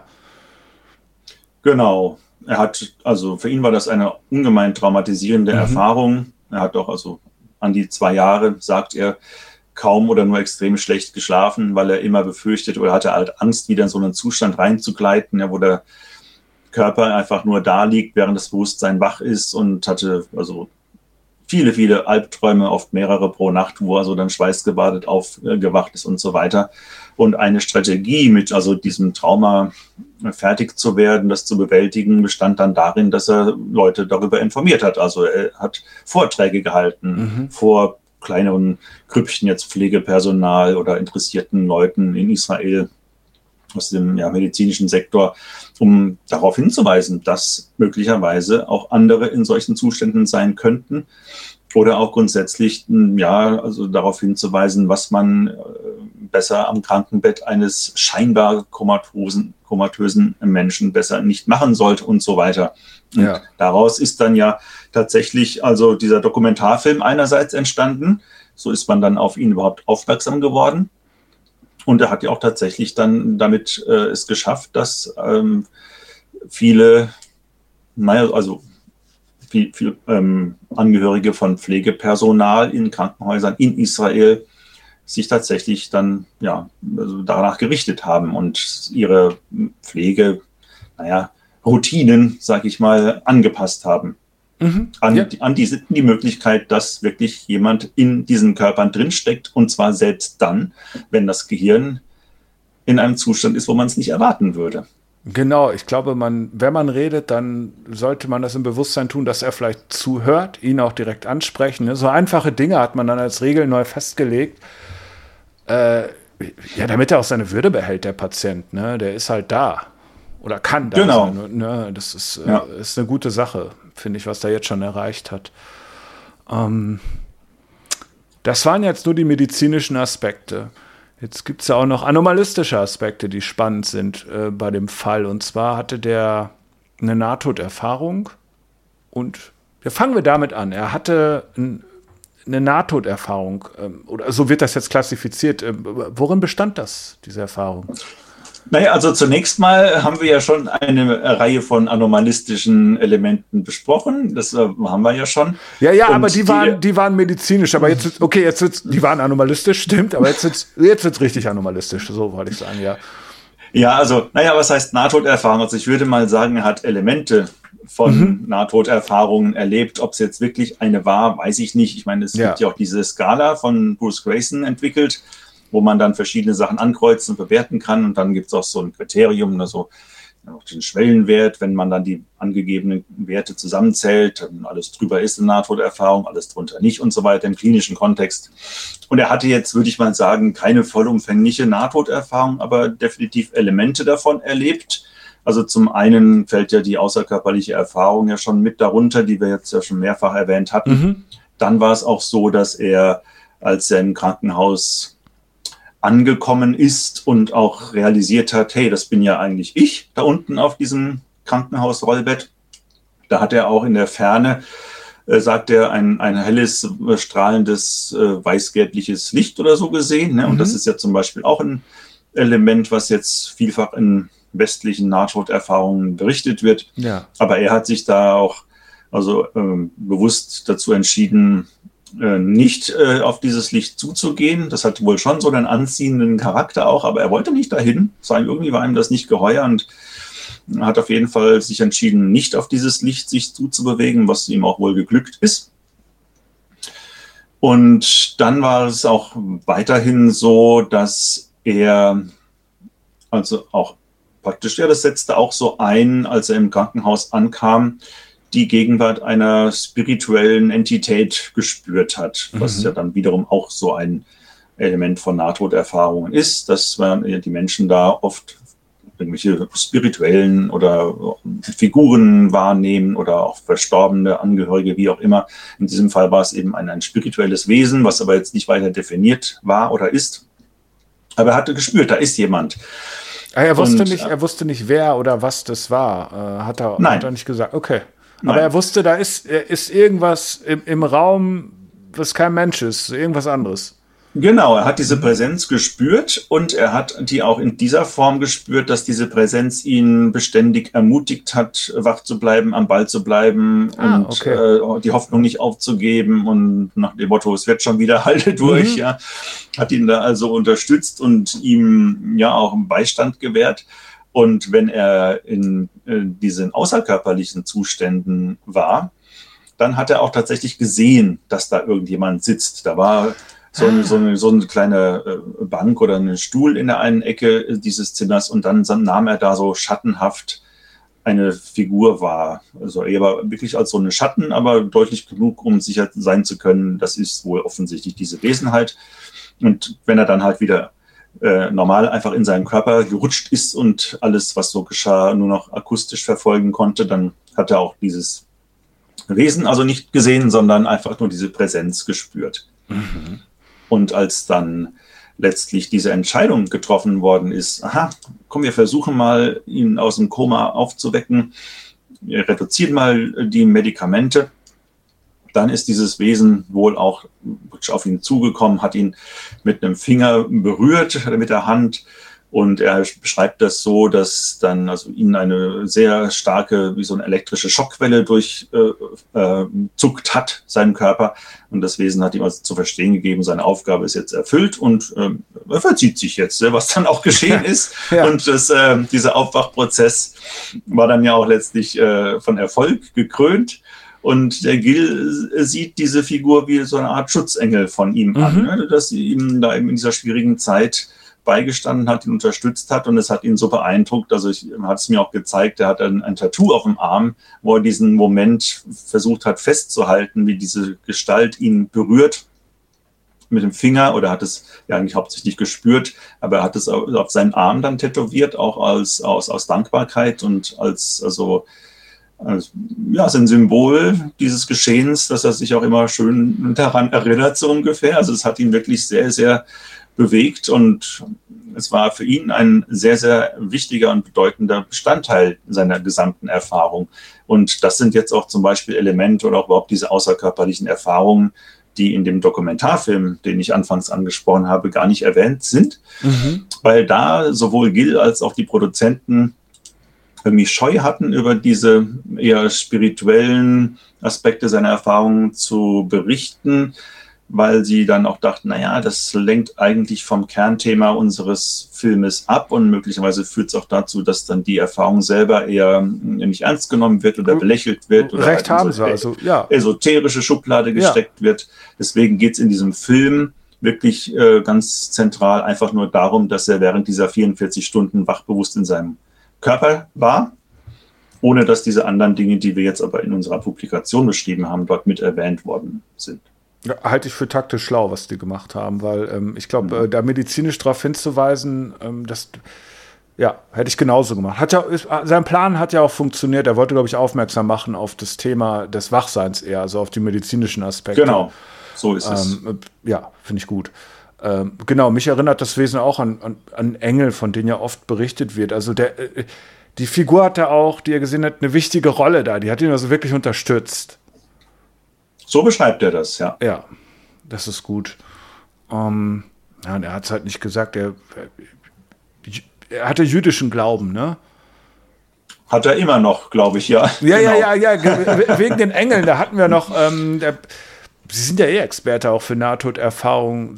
[SPEAKER 3] Genau. Also für ihn war das eine ungemein traumatisierende Erfahrung. Er hat auch also an die 2 Jahre, sagt er, kaum oder nur extrem schlecht geschlafen, weil er immer befürchtet oder hatte halt Angst, wieder in so einen Zustand reinzugleiten, ja, wo der Körper einfach nur da liegt, während das Bewusstsein wach ist, und hatte also viele, viele Albträume, oft mehrere pro Nacht, wo er so dann schweißgebadet aufgewacht ist und so weiter. Und eine Strategie, mit also diesem Trauma fertig zu werden, das zu bewältigen, bestand dann darin, dass er Leute darüber informiert hat. Also er hat Vorträge gehalten vor kleineren Grüppchen, jetzt Pflegepersonal oder interessierten Leuten in Israel aus dem medizinischen Sektor, um darauf hinzuweisen, dass möglicherweise auch andere in solchen Zuständen sein könnten, oder auch grundsätzlich also darauf hinzuweisen, was man besser am Krankenbett eines scheinbar komatösen Menschen besser nicht machen sollte und so weiter. Und daraus ist dann ja tatsächlich also dieser Dokumentarfilm einerseits entstanden. So ist man dann auf ihn überhaupt aufmerksam geworden. Und er hat ja auch tatsächlich dann damit es geschafft, dass viele Angehörige von Pflegepersonal in Krankenhäusern in Israel sich tatsächlich dann also danach gerichtet haben und ihre Routinen, sag ich mal, angepasst haben. An die Möglichkeit, dass wirklich jemand in diesen Körpern drinsteckt, und zwar selbst dann, wenn das Gehirn in einem Zustand ist, wo man es nicht erwarten würde.
[SPEAKER 2] Genau, ich glaube, wenn man redet, dann sollte man das im Bewusstsein tun, dass er vielleicht zuhört, ihn auch direkt ansprechen. Ne? So einfache Dinge hat man dann als Regel neu festgelegt, damit er auch seine Würde behält, der Patient. Ne? Der ist halt da oder kann da sein. Ne? Das ist eine gute Sache, finde ich, was der jetzt schon erreicht hat. Das waren jetzt nur die medizinischen Aspekte. Jetzt gibt es ja auch noch anomalistische Aspekte, die spannend sind bei dem Fall. Und zwar hatte der eine Nahtoderfahrung. Und fangen wir damit an. Er hatte eine Nahtoderfahrung. Oder so wird das jetzt klassifiziert. Worin bestand diese Erfahrung?
[SPEAKER 3] Naja, also zunächst mal haben wir ja schon eine Reihe von anomalistischen Elementen besprochen. Das haben wir ja schon.
[SPEAKER 2] Ja, und aber die waren medizinisch. Aber jetzt die waren anomalistisch, stimmt. Aber jetzt wird's richtig anomalistisch. So wollte ich sagen, ja.
[SPEAKER 3] Ja, also, was heißt Nahtoderfahrung? Also ich würde mal sagen, er hat Elemente von Nahtoderfahrungen erlebt. Ob es jetzt wirklich eine war, weiß ich nicht. Ich meine, es gibt ja auch diese Skala von Bruce Grayson entwickelt, wo man dann verschiedene Sachen ankreuzen und bewerten kann. Und dann gibt es auch so ein Kriterium, also auch den Schwellenwert, wenn man dann die angegebenen Werte zusammenzählt, dann alles drüber ist in Nahtoderfahrung, alles drunter nicht und so weiter im klinischen Kontext. Und er hatte jetzt, würde ich mal sagen, keine vollumfängliche Nahtoderfahrung, aber definitiv Elemente davon erlebt. Also zum einen fällt ja die außerkörperliche Erfahrung ja schon mit darunter, die wir jetzt ja schon mehrfach erwähnt hatten. Mhm. Dann war es auch so, dass er, als er im Krankenhaus angekommen ist und auch realisiert hat, hey, das bin ja eigentlich ich da unten auf diesem Krankenhausrollbett. Da hat er auch in der Ferne, sagt er, ein helles, strahlendes, weißgelbliches Licht oder so gesehen. Ne? Und das ist ja zum Beispiel auch ein Element, was jetzt vielfach in westlichen Nahtoderfahrungen berichtet wird. Ja. Aber er hat sich da auch bewusst dazu entschieden, nicht auf dieses Licht zuzugehen. Das hat wohl schon so einen anziehenden Charakter auch, aber er wollte nicht dahin. Irgendwie war ihm das nicht geheuer und hat auf jeden Fall sich entschieden, nicht auf dieses Licht sich zuzubewegen, was ihm auch wohl geglückt ist. Und dann war es auch weiterhin so, dass er also auch praktisch, ja, das setzte auch so ein, als er im Krankenhaus ankam, die Gegenwart einer spirituellen Entität gespürt hat, was ja dann wiederum auch so ein Element von Nahtoderfahrungen ist, dass die Menschen da oft irgendwelche spirituellen oder Figuren wahrnehmen oder auch verstorbene Angehörige, wie auch immer. In diesem Fall war es eben ein spirituelles Wesen, was aber jetzt nicht weiter definiert war oder ist. Aber er hatte gespürt, da ist jemand.
[SPEAKER 2] Er wusste nicht, wer oder was das war. Hat er nicht gesagt. Okay. Aber er wusste, da ist irgendwas im Raum, was kein Mensch ist, irgendwas anderes.
[SPEAKER 3] Genau, er hat diese Präsenz gespürt und er hat die auch in dieser Form gespürt, dass diese Präsenz ihn beständig ermutigt hat, wach zu bleiben, am Ball zu bleiben und die Hoffnung nicht aufzugeben und nach dem Motto, es wird schon wieder, halte durch, ja, hat ihn da also unterstützt und ihm ja auch einen Beistand gewährt. Und wenn er in diesen außerkörperlichen Zuständen war, dann hat er auch tatsächlich gesehen, dass da irgendjemand sitzt. Da war so eine kleine Bank oder ein Stuhl in der einen Ecke dieses Zimmers und dann nahm er da so schattenhaft eine Figur wahr. Also er war wirklich als so eine Schatten, aber deutlich genug, um sicher sein zu können, das ist wohl offensichtlich diese Wesenheit. Und wenn er dann halt wieder normal einfach in seinen Körper gerutscht ist und alles, was so geschah, nur noch akustisch verfolgen konnte, dann hat er auch dieses Wesen also nicht gesehen, sondern einfach nur diese Präsenz gespürt. Mhm. Und als dann letztlich diese Entscheidung getroffen worden ist, komm, wir versuchen mal, ihn aus dem Koma aufzuwecken, wir reduzieren mal die Medikamente, dann ist dieses Wesen wohl auch auf ihn zugekommen, hat ihn mit einem Finger berührt, mit der Hand. Und er beschreibt das so, dass dann also ihn eine sehr starke, wie so eine elektrische Schockwelle durchzuckt hat, seinen Körper. Und das Wesen hat ihm also zu verstehen gegeben, seine Aufgabe ist jetzt erfüllt und er verzieht sich jetzt, was dann auch geschehen ist. Ja. Und dieser Aufwachprozess war dann ja auch letztlich von Erfolg gekrönt. Und der Gil sieht diese Figur wie so eine Art Schutzengel von ihm an, ne? Dass sie ihm da eben in dieser schwierigen Zeit beigestanden hat, ihn unterstützt hat und es hat ihn so beeindruckt. Also hat es mir auch gezeigt, er hat ein Tattoo auf dem Arm, wo er diesen Moment versucht hat festzuhalten, wie diese Gestalt ihn berührt mit dem Finger oder hat es ja eigentlich hauptsächlich gespürt, aber er hat es auf seinen Arm dann tätowiert, auch aus Dankbarkeit und als ein Symbol dieses Geschehens, dass er sich auch immer schön daran erinnert, so ungefähr. Also es hat ihn wirklich sehr, sehr bewegt und es war für ihn ein sehr, sehr wichtiger und bedeutender Bestandteil seiner gesamten Erfahrung. Und das sind jetzt auch zum Beispiel Elemente oder auch überhaupt diese außerkörperlichen Erfahrungen, die in dem Dokumentarfilm, den ich anfangs angesprochen habe, gar nicht erwähnt sind, weil da sowohl Gil als auch die Produzenten irgendwie Scheu hatten, über diese eher spirituellen Aspekte seiner Erfahrungen zu berichten, weil sie dann auch dachten, das lenkt eigentlich vom Kernthema unseres Filmes ab und möglicherweise führt es auch dazu, dass dann die Erfahrung selber eher nicht ernst genommen wird oder belächelt wird oder
[SPEAKER 2] Recht haben sie, also ja,
[SPEAKER 3] esoterische Schublade gesteckt wird. Deswegen geht es in diesem Film wirklich ganz zentral einfach nur darum, dass er während dieser 44 Stunden wachbewusst in seinem Körper wahr, ohne dass diese anderen Dinge, die wir jetzt aber in unserer Publikation beschrieben haben, dort mit erwähnt worden sind.
[SPEAKER 2] Ja, halte ich für taktisch schlau, was die gemacht haben, weil ich glaube, da medizinisch darauf hinzuweisen, das hätte ich genauso gemacht. Sein Plan hat ja auch funktioniert. Er wollte, glaube ich, aufmerksam machen auf das Thema des Wachseins eher, also auf die medizinischen Aspekte.
[SPEAKER 3] Genau, so ist es.
[SPEAKER 2] Ja, finde ich gut. Genau, mich erinnert das Wesen auch an Engel, von denen ja oft berichtet wird. Also die Figur hatte auch, die er gesehen hat, eine wichtige Rolle da. Die hat ihn also wirklich unterstützt.
[SPEAKER 3] So beschreibt er das, ja.
[SPEAKER 2] Ja, das ist gut. Und er hat es halt nicht gesagt. Er hatte jüdischen Glauben, ne?
[SPEAKER 3] Hat er immer noch, glaube ich, ja.
[SPEAKER 2] Ja, genau. Wegen den Engeln, da hatten wir noch, Sie sind ja Experte auch für Nahtoderfahrungen.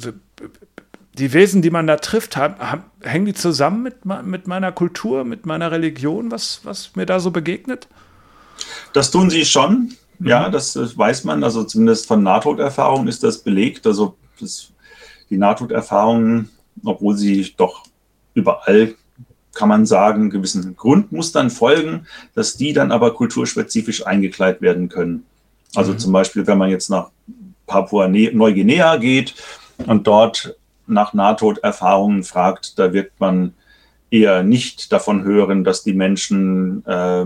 [SPEAKER 2] Die Wesen, die man da trifft, hängen die zusammen mit meiner Kultur, mit meiner Religion, was mir da so begegnet?
[SPEAKER 3] Das tun sie schon. Ja, das weiß man. Also zumindest von Nahtoderfahrungen ist das belegt. Also die Nahtoderfahrungen, obwohl sie doch überall, kann man sagen, gewissen Grundmustern folgen, dass die dann aber kulturspezifisch eingekleidet werden können. Also zum Beispiel, wenn man jetzt nach Papua-Neuguinea geht und dort nach Nahtoderfahrungen fragt, da wird man eher nicht davon hören, dass die Menschen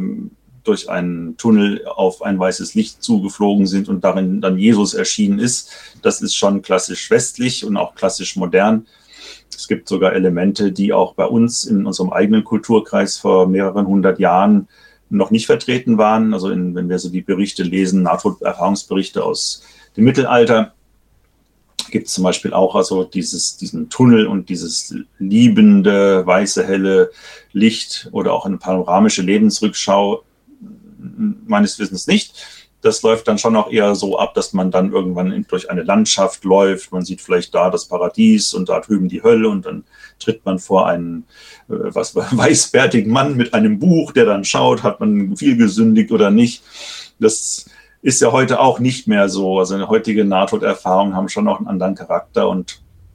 [SPEAKER 3] durch einen Tunnel auf ein weißes Licht zugeflogen sind und darin dann Jesus erschienen ist. Das ist schon klassisch westlich und auch klassisch modern. Es gibt sogar Elemente, die auch bei uns in unserem eigenen Kulturkreis vor mehreren hundert Jahren noch nicht vertreten waren. Also wenn wir so die Berichte lesen, Nahtoderfahrungsberichte aus dem Mittelalter, gibt es zum Beispiel auch also diesen Tunnel und dieses liebende, weiße, helle Licht oder auch eine panoramische Lebensrückschau meines Wissens nicht. Das läuft dann schon auch eher so ab, dass man dann irgendwann durch eine Landschaft läuft. Man sieht vielleicht da das Paradies und da drüben die Hölle und dann tritt man vor einen weißbärtigen Mann mit einem Buch, der dann schaut, hat man viel gesündigt oder nicht. Das ist ja heute auch nicht mehr so. Also heutige Nahtoderfahrungen haben schon auch einen anderen Charakter und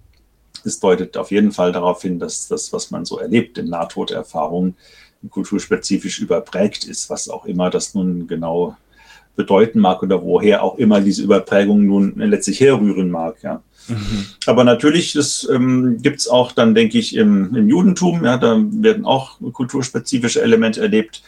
[SPEAKER 3] es deutet auf jeden Fall darauf hin, dass das, was man so erlebt in Nahtoderfahrungen, kulturspezifisch überprägt ist, was auch immer das nun genau bedeuten mag oder woher auch immer diese Überprägung nun letztlich herrühren mag. Ja. Aber natürlich, das gibt es auch dann, denke ich, im Judentum. Ja, da werden auch kulturspezifische Elemente erlebt.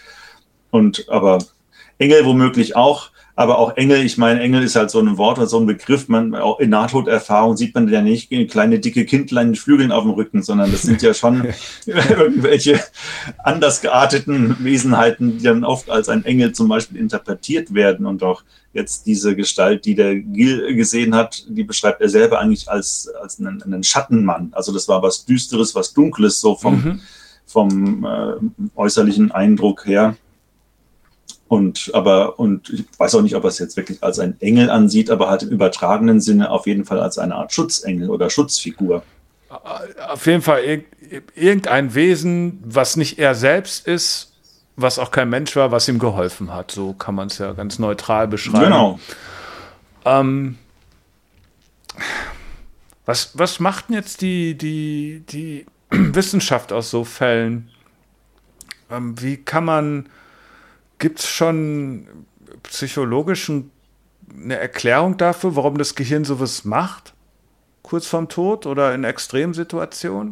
[SPEAKER 3] Aber Engel womöglich auch. Aber auch Engel, ich meine, Engel ist halt so ein Wort oder so ein Begriff. Auch in Nahtoderfahrung sieht man ja nicht kleine, dicke Kindlein mit Flügeln auf dem Rücken, sondern das sind ja schon irgendwelche anders gearteten Wesenheiten, die dann oft als ein Engel zum Beispiel interpretiert werden. Und auch jetzt diese Gestalt, die der Gil gesehen hat, die beschreibt er selber eigentlich als einen Schattenmann. Also das war was Düsteres, was Dunkles, so vom äußerlichen Eindruck her. Und ich weiß auch nicht, ob er es jetzt wirklich als einen Engel ansieht, aber halt im übertragenen Sinne auf jeden Fall als eine Art Schutzengel oder Schutzfigur.
[SPEAKER 2] Auf jeden Fall irgendein Wesen, was nicht er selbst ist, was auch kein Mensch war, was ihm geholfen hat. So kann man es ja ganz neutral beschreiben. Genau. Was macht denn jetzt die Wissenschaft aus so Fällen? Gibt es schon psychologisch eine Erklärung dafür, warum das Gehirn sowas macht? Kurz vorm Tod oder in Extremsituationen?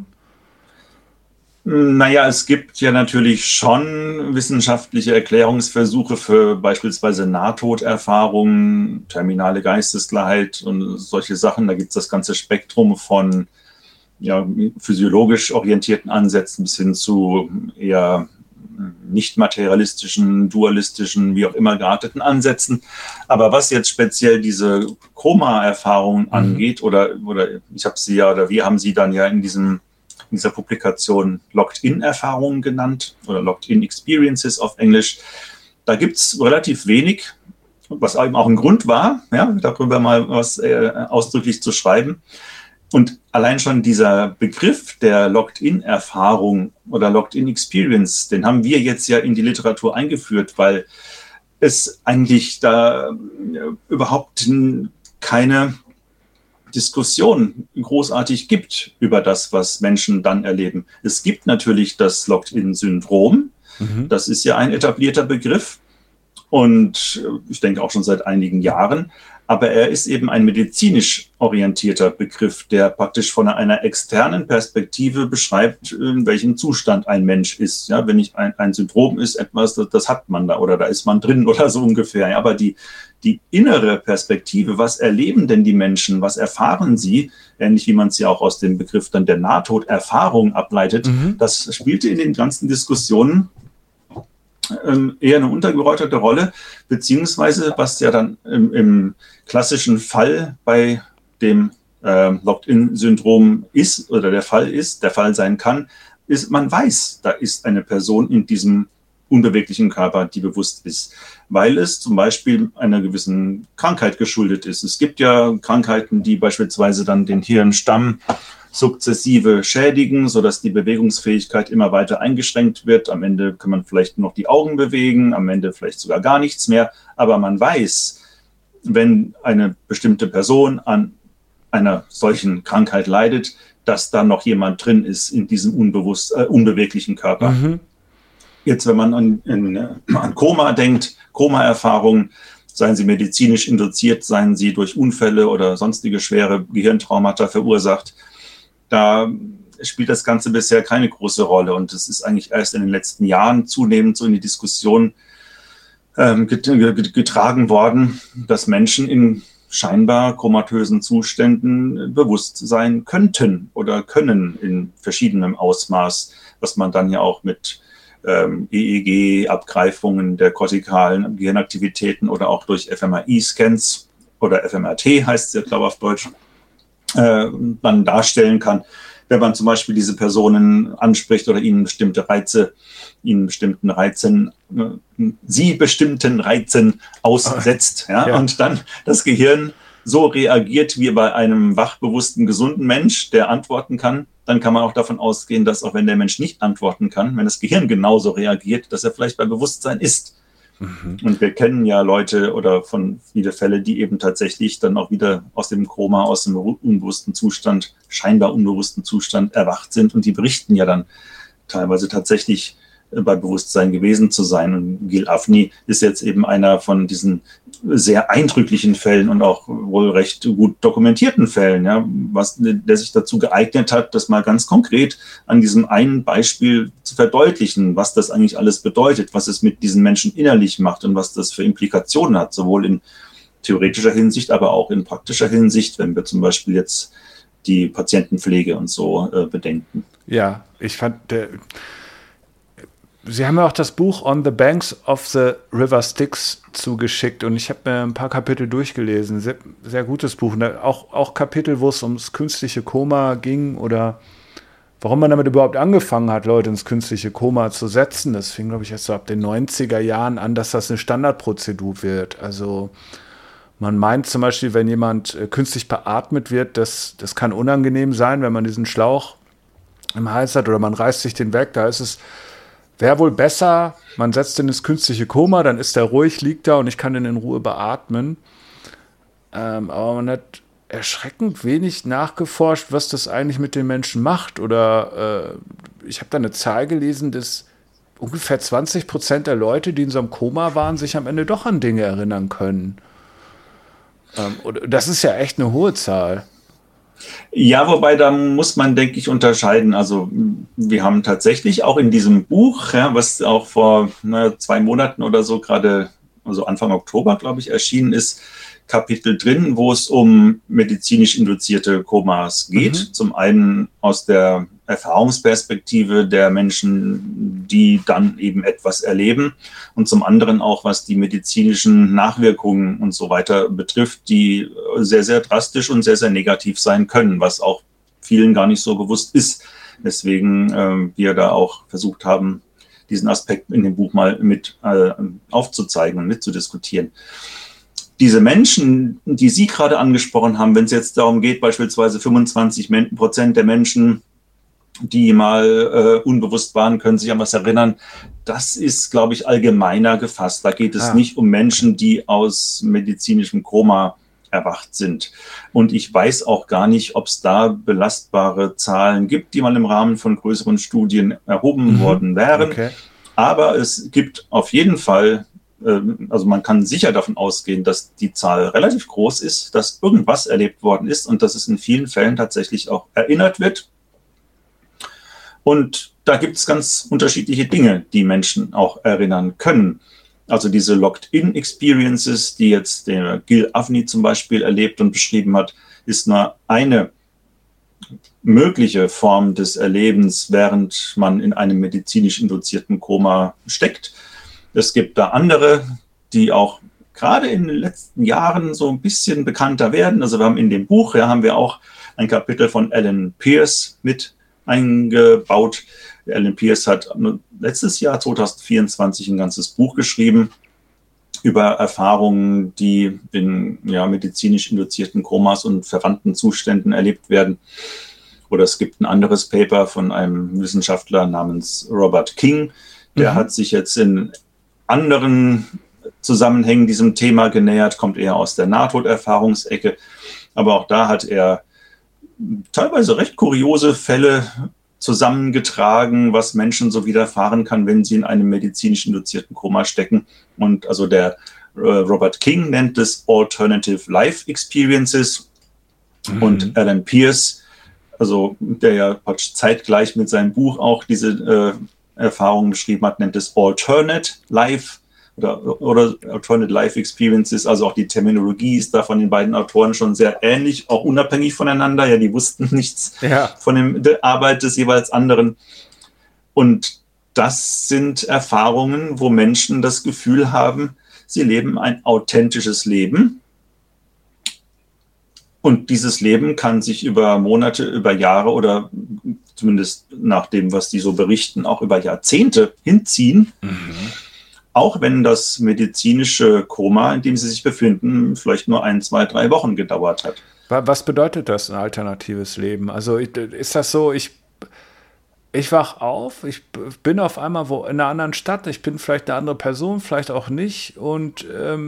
[SPEAKER 3] Naja, es gibt ja natürlich schon wissenschaftliche Erklärungsversuche für beispielsweise Nahtoderfahrungen, terminale Geistesklarheit und solche Sachen. Da gibt es das ganze Spektrum von physiologisch orientierten Ansätzen bis hin zu eher nicht materialistischen, dualistischen, wie auch immer gearteten Ansätzen. Aber was jetzt speziell diese Koma-Erfahrungen angeht, oder wir haben sie dann ja in dieser Publikation Locked-In-Erfahrungen genannt oder Locked-In-Experiences auf Englisch, da gibt es relativ wenig, was eben auch ein Grund war, darüber mal was ausdrücklich zu schreiben. Und allein schon dieser Begriff der Locked-In-Erfahrung oder Locked-In-Experience, den haben wir jetzt ja in die Literatur eingeführt, weil es eigentlich da überhaupt keine Diskussion großartig gibt über das, was Menschen dann erleben. Es gibt natürlich das Locked-In-Syndrom, Das ist ja ein etablierter Begriff und ich denke auch schon seit einigen Jahren. Aber er ist eben ein medizinisch orientierter Begriff, der praktisch von einer externen Perspektive beschreibt, in welchem Zustand ein Mensch ist. Ja, wenn ein Syndrom ist, etwas, das hat man da oder da ist man drin oder so ungefähr. Ja, aber die innere Perspektive, was erleben denn die Menschen, was erfahren sie, ähnlich wie man es ja auch aus dem Begriff dann der Nahtoderfahrung ableitet, das spielte in den ganzen Diskussionen eher eine untergeordnete Rolle, beziehungsweise was ja dann im klassischen Fall bei dem Locked-in-Syndrom ist oder der Fall sein kann, ist, man weiß, da ist eine Person in diesem unbeweglichen Körper, die bewusst ist, weil es zum Beispiel einer gewissen Krankheit geschuldet ist. Es gibt ja Krankheiten, die beispielsweise dann den Hirnstamm sukzessive schädigen, sodass die Bewegungsfähigkeit immer weiter eingeschränkt wird. Am Ende kann man vielleicht noch die Augen bewegen, am Ende vielleicht sogar gar nichts mehr. Aber man weiß, wenn eine bestimmte Person an einer solchen Krankheit leidet, dass da noch jemand drin ist in diesem unbeweglichen Körper. Jetzt, wenn man an Koma denkt, Koma-Erfahrungen, seien sie medizinisch induziert, seien sie durch Unfälle oder sonstige schwere Gehirntraumata verursacht, da spielt das Ganze bisher keine große Rolle. Und es ist eigentlich erst in den letzten Jahren zunehmend so in die Diskussion getragen worden, dass Menschen in scheinbar komatösen Zuständen bewusst sein könnten oder können in verschiedenem Ausmaß, was man dann ja auch mit EEG-Abgreifungen der kortikalen Gehirnaktivitäten oder auch durch fMRI-Scans oder fMRT heißt es ja, glaube ich, auf Deutsch, man darstellen kann, wenn man zum Beispiel diese Personen anspricht oder ihnen bestimmten Reizen aussetzt. Ja? Und dann das Gehirn so reagiert wie bei einem wachbewussten, gesunden Mensch, der antworten kann, dann kann man auch davon ausgehen, dass auch wenn der Mensch nicht antworten kann, wenn das Gehirn genauso reagiert, dass er vielleicht bei Bewusstsein ist. Und wir kennen ja Leute oder von viele Fälle, die eben tatsächlich dann auch wieder aus dem Koma, aus dem unbewussten Zustand, scheinbar unbewussten Zustand erwacht sind und die berichten ja dann teilweise tatsächlich bei Bewusstsein gewesen zu sein. Und Gil Afni ist jetzt eben einer von diesen sehr eindrücklichen Fällen und auch wohl recht gut dokumentierten Fällen, ja, der sich dazu geeignet hat, das mal ganz konkret an diesem einen Beispiel zu verdeutlichen, was das eigentlich alles bedeutet, was es mit diesen Menschen innerlich macht und was das für Implikationen hat, sowohl in theoretischer Hinsicht, aber auch in praktischer Hinsicht, wenn wir zum Beispiel jetzt die Patientenpflege und so bedenken.
[SPEAKER 2] Ja, ich fand, Sie haben ja auch das Buch On the Banks of the River Styx zugeschickt und ich habe mir ein paar Kapitel durchgelesen. Sehr, sehr gutes Buch. Auch Kapitel, wo es ums künstliche Koma ging oder warum man damit überhaupt angefangen hat, Leute ins künstliche Koma zu setzen. Das fing, glaube ich, erst so ab den 90er Jahren an, dass das eine Standardprozedur wird. Also man meint zum Beispiel, wenn jemand künstlich beatmet wird, das kann unangenehm sein, wenn man diesen Schlauch im Hals hat oder man reißt sich den weg. Da ist es wäre wohl besser, man setzt ihn ins künstliche Koma, dann ist er ruhig, liegt da und ich kann ihn in Ruhe beatmen. Aber man hat erschreckend wenig nachgeforscht, was das eigentlich mit den Menschen macht. Oder ich habe da eine Zahl gelesen, dass ungefähr 20% der Leute, die in so einem Koma waren, sich am Ende doch an Dinge erinnern können. Das ist ja echt eine hohe Zahl.
[SPEAKER 3] Ja, wobei da muss man, denke ich, unterscheiden. Also wir haben tatsächlich auch in diesem Buch, ja, was auch vor 2 Monaten oder so gerade, also Anfang Oktober, glaube ich, erschienen ist, Kapitel drin, wo es um medizinisch induzierte Komas geht. Zum einen aus der Erfahrungsperspektive der Menschen, die dann eben etwas erleben und zum anderen auch, was die medizinischen Nachwirkungen und so weiter betrifft, die sehr, sehr drastisch und sehr, sehr negativ sein können, was auch vielen gar nicht so bewusst ist. Deswegen wir da auch versucht haben, diesen Aspekt in dem Buch mal mit aufzuzeigen und mitzudiskutieren. Diese Menschen, die Sie gerade angesprochen haben, wenn es jetzt darum geht, beispielsweise 25% der Menschen, die mal unbewusst waren, können sich an was erinnern, das ist, glaube ich, allgemeiner gefasst. Da geht es nicht um Menschen, die aus medizinischem Koma erwacht sind. Und ich weiß auch gar nicht, ob es da belastbare Zahlen gibt, die mal im Rahmen von größeren Studien erhoben worden wären. Okay. Aber es gibt auf jeden Fall, also man kann sicher davon ausgehen, dass die Zahl relativ groß ist, dass irgendwas erlebt worden ist und dass es in vielen Fällen tatsächlich auch erinnert wird. Und da gibt es ganz unterschiedliche Dinge, die Menschen auch erinnern können. Also diese Locked-in-Experiences, die jetzt der Gil Avni zum Beispiel erlebt und beschrieben hat, ist nur eine mögliche Form des Erlebens, während man in einem medizinisch induzierten Koma steckt. Es gibt da andere, die auch gerade in den letzten Jahren so ein bisschen bekannter werden. Also wir haben in dem Buch, haben wir auch ein Kapitel von Alan Pierce mit eingebaut. Alan Pierce hat letztes Jahr, 2024, ein ganzes Buch geschrieben über Erfahrungen, die in medizinisch induzierten Komas und verwandten Zuständen erlebt werden. Oder es gibt ein anderes Paper von einem Wissenschaftler namens Robert King. Der hat sich jetzt in anderen Zusammenhängen diesem Thema genähert, kommt eher aus der Nahtoderfahrungsecke. Aber auch da hat er teilweise recht kuriose Fälle zusammengetragen, was Menschen so widerfahren kann, wenn sie in einem medizinisch induzierten Koma stecken. Und also der Robert King nennt es Alternative Life Experiences und Alan Pierce, also der ja zeitgleich mit seinem Buch auch diese Erfahrungen beschrieben hat, nennt es Alternate Life oder Alternate Life Experiences. Also auch die Terminologie ist da von den beiden Autoren schon sehr ähnlich, auch unabhängig voneinander. Ja, die wussten nichts von der Arbeit des jeweils anderen. Und das sind Erfahrungen, wo Menschen das Gefühl haben, sie leben ein authentisches Leben. Und dieses Leben kann sich über Monate, über Jahre oder zumindest nach dem, was die so berichten, auch über Jahrzehnte hinziehen. Auch wenn das medizinische Koma, in dem sie sich befinden, vielleicht nur 1, 2, 3 Wochen gedauert hat.
[SPEAKER 2] Was bedeutet das, ein alternatives Leben? Also ist das so, ich wach auf, ich bin auf einmal in einer anderen Stadt, ich bin vielleicht eine andere Person, vielleicht auch nicht. Und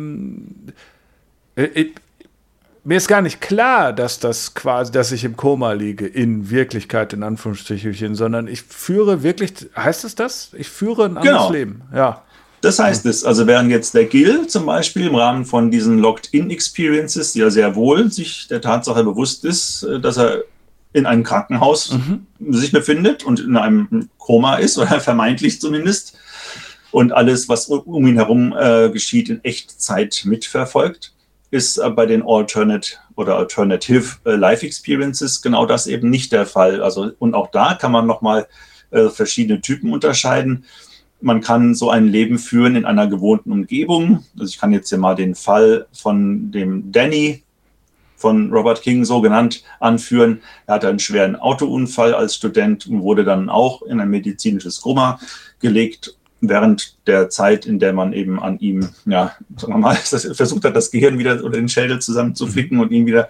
[SPEAKER 2] mir ist gar nicht klar, dass ich im Koma liege, in Wirklichkeit, in Anführungsstrichen, sondern ich führe wirklich, heißt es das? Ich führe ein anderes Leben, ja.
[SPEAKER 3] Das heißt es, also während jetzt der Gil zum Beispiel im Rahmen von diesen Locked-in-Experiences, die ja sehr wohl sich der Tatsache bewusst ist, dass er in einem Krankenhaus sich befindet und in einem Koma ist, oder vermeintlich zumindest, und alles, was um ihn herum geschieht, in Echtzeit mitverfolgt, ist bei den Alternative Life Experiences genau das eben nicht der Fall. Also, und auch da kann man nochmal verschiedene Typen unterscheiden. Man kann so ein Leben führen in einer gewohnten Umgebung. Also ich kann jetzt hier mal den Fall von dem Danny von Robert King so genannt anführen. Er hatte einen schweren Autounfall als Student und wurde dann auch in ein medizinisches Koma gelegt, während der Zeit, in der man eben an ihm, sagen wir mal, versucht hat, das Gehirn wieder oder den Schädel zusammenzuflicken und ihn wieder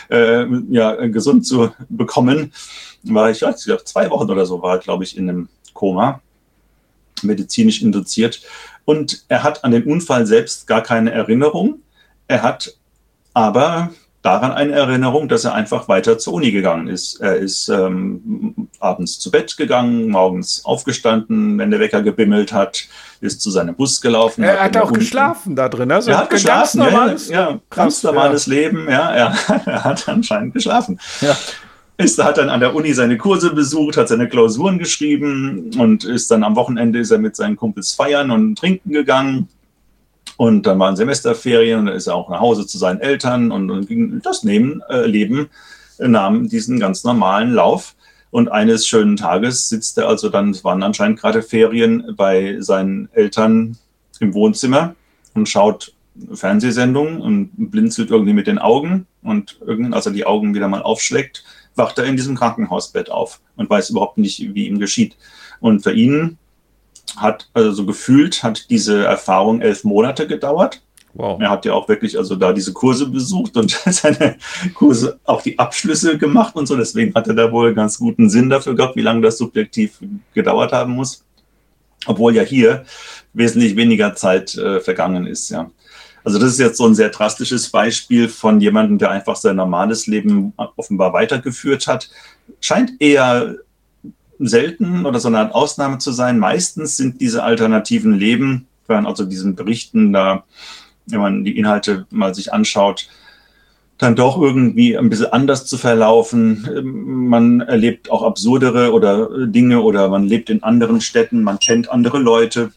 [SPEAKER 3] gesund zu bekommen, war ich glaube 2 Wochen oder so, war glaube ich in einem Koma, medizinisch induziert. Und er hat an den Unfall selbst gar keine Erinnerung. Er hat aber daran eine Erinnerung, dass er einfach weiter zur Uni gegangen ist. Er ist abends zu Bett gegangen, morgens aufgestanden, wenn der Wecker gebimmelt hat, ist zu seinem Bus gelaufen.
[SPEAKER 2] Er hat auch geschlafen da drin. Also
[SPEAKER 3] er hat geschlafen, ganz normales Leben. Ja, er hat anscheinend geschlafen.
[SPEAKER 2] Ja.
[SPEAKER 3] Hat dann an der Uni seine Kurse besucht, hat seine Klausuren geschrieben und ist dann am Wochenende ist er mit seinen Kumpels feiern und trinken gegangen. Und dann waren Semesterferien und dann ist er auch nach Hause zu seinen Eltern und das Leben nahm diesen ganz normalen Lauf. Und eines schönen Tages sitzt er also dann, es waren anscheinend gerade Ferien, bei seinen Eltern im Wohnzimmer und schaut Fernsehsendungen und blinzelt irgendwie mit den Augen. Und als er die Augen wieder mal aufschlägt, wacht er in diesem Krankenhausbett auf und weiß überhaupt nicht, wie ihm geschieht. Und für ihn hat diese Erfahrung 11 Monate gedauert.
[SPEAKER 2] Wow.
[SPEAKER 3] Er hat ja auch wirklich da diese Kurse besucht und seine Kurse auch die Abschlüsse gemacht und so. Deswegen hat er da wohl ganz guten Sinn dafür gehabt, wie lange das subjektiv gedauert haben muss. Obwohl ja hier wesentlich weniger Zeit vergangen ist, ja. Also das ist jetzt so ein sehr drastisches Beispiel von jemandem, der einfach sein normales Leben offenbar weitergeführt hat. Scheint eher selten oder so eine Art Ausnahme zu sein. Meistens sind diese alternativen Leben, also diesen Berichten da, wenn man die Inhalte mal sich anschaut, dann doch irgendwie ein bisschen anders zu verlaufen. Man erlebt auch absurdere oder Dinge oder man lebt in anderen Städten, man kennt andere Leute,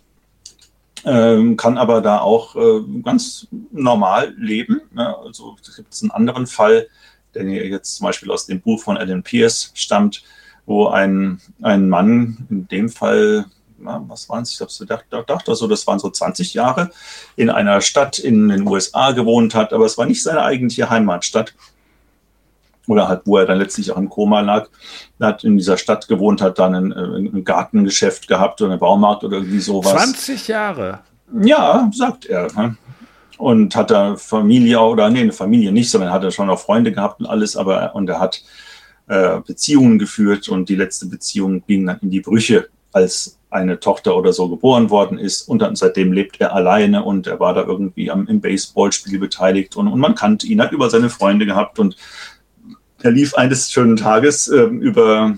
[SPEAKER 3] kann aber da auch ganz normal leben. Ja, also es gibt einen anderen Fall, der jetzt zum Beispiel aus dem Buch von Alan Pierce stammt, wo ein Mann, in dem Fall, was waren es? Ich dachte so, das waren so 20 Jahre, in einer Stadt in den USA gewohnt hat, aber es war nicht seine eigentliche Heimatstadt. Oder halt, wo er dann letztlich auch im Koma lag. Er hat in dieser Stadt gewohnt, hat dann ein Gartengeschäft gehabt oder einen Baumarkt oder irgendwie sowas.
[SPEAKER 2] 20 Jahre?
[SPEAKER 3] Ja, sagt er. Ne? Und hat da Familie, eine Familie nicht, sondern hat er schon auch Freunde gehabt und alles, und er hat Beziehungen geführt und die letzte Beziehung ging dann in die Brüche, als eine Tochter oder so geboren worden ist, und dann seitdem lebt er alleine und er war da irgendwie im Baseballspiel beteiligt und man kannte ihn, hat über seine Freunde gehabt und er lief eines schönen Tages über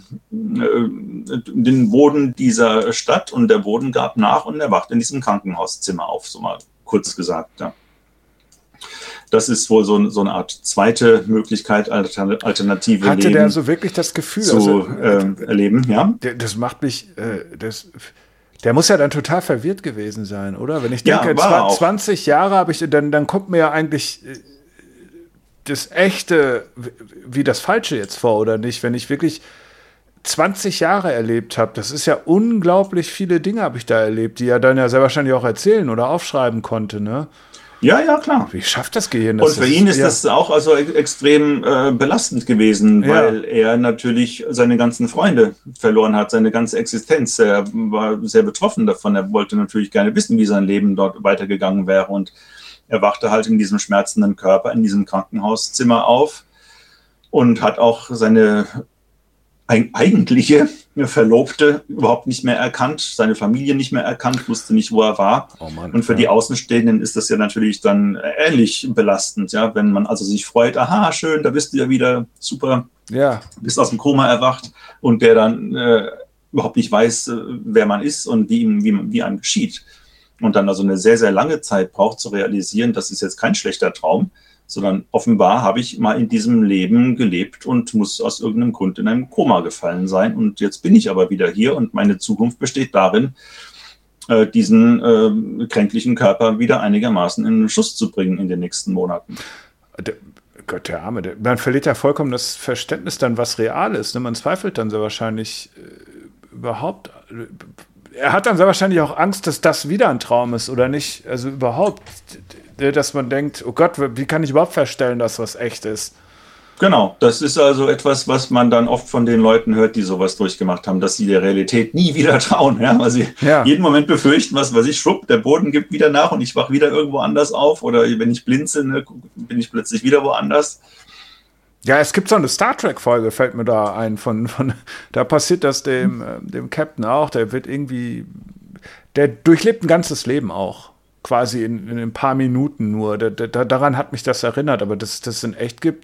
[SPEAKER 3] den Boden dieser Stadt und der Boden gab nach und er wachte in diesem Krankenhauszimmer auf, so mal kurz gesagt. Ja. Das ist wohl so eine Art zweite Möglichkeit, alternative
[SPEAKER 2] Hatte
[SPEAKER 3] Leben
[SPEAKER 2] der so wirklich das Gefühl
[SPEAKER 3] zu erleben? Ja.
[SPEAKER 2] Das macht mich, der muss ja dann total verwirrt gewesen sein, oder? Wenn ich denke,
[SPEAKER 3] ja,
[SPEAKER 2] 20 Jahre habe ich, dann kommt mir ja eigentlich das Echte wie das Falsche jetzt vor, oder nicht? Wenn ich wirklich 20 Jahre erlebt habe, das ist ja unglaublich viele Dinge habe ich da erlebt, die er dann ja sehr wahrscheinlich auch erzählen oder aufschreiben konnte, ne?
[SPEAKER 3] Ja, klar.
[SPEAKER 2] Wie schafft das Gehirn das?
[SPEAKER 3] Und für ihn ist das auch also extrem belastend gewesen, weil er natürlich seine ganzen Freunde verloren hat, seine ganze Existenz. Er war sehr betroffen davon. Er wollte natürlich gerne wissen, wie sein Leben dort weitergegangen wäre. Und er wachte halt in diesem schmerzenden Körper, in diesem Krankenhauszimmer auf und hat auch seine eigentliche Verlobte überhaupt nicht mehr erkannt, seine Familie nicht mehr erkannt, wusste nicht, wo er war. Oh Mann, und für die Außenstehenden ist das ja natürlich dann ähnlich belastend, ja, wenn man also sich freut, aha, schön, da bist du ja wieder, super, bist aus dem Koma erwacht und der dann überhaupt nicht weiß, wer man ist und wie einem geschieht. Und dann also eine sehr, sehr lange Zeit braucht zu realisieren, das ist jetzt kein schlechter Traum, sondern offenbar habe ich mal in diesem Leben gelebt und muss aus irgendeinem Grund in einem Koma gefallen sein. Und jetzt bin ich aber wieder hier und meine Zukunft besteht darin, diesen kränklichen Körper wieder einigermaßen in den Schuss zu bringen in den nächsten Monaten.
[SPEAKER 2] Gott, der Arme, man verliert ja vollkommen das Verständnis dann, was real ist. Ne? Man zweifelt dann sehr wahrscheinlich überhaupt. Er hat dann sehr wahrscheinlich auch Angst, dass das wieder ein Traum ist oder nicht. Also überhaupt, dass man denkt, oh Gott, wie kann ich überhaupt feststellen, dass was echt ist?
[SPEAKER 3] Genau, das ist also etwas, was man dann oft von den Leuten hört, die sowas durchgemacht haben, dass sie der Realität nie wieder trauen, ja, weil sie jeden Moment befürchten, was weiß ich, schwupp, der Boden gibt wieder nach und ich wache wieder irgendwo anders auf oder wenn ich blinzeln, bin ich plötzlich wieder woanders.
[SPEAKER 2] Ja, es gibt so eine Star Trek-Folge, fällt mir da ein, da passiert das dem Captain auch, der durchlebt ein ganzes Leben auch. Quasi in ein paar Minuten nur. Daran hat mich das erinnert, aber dass es in echt gibt.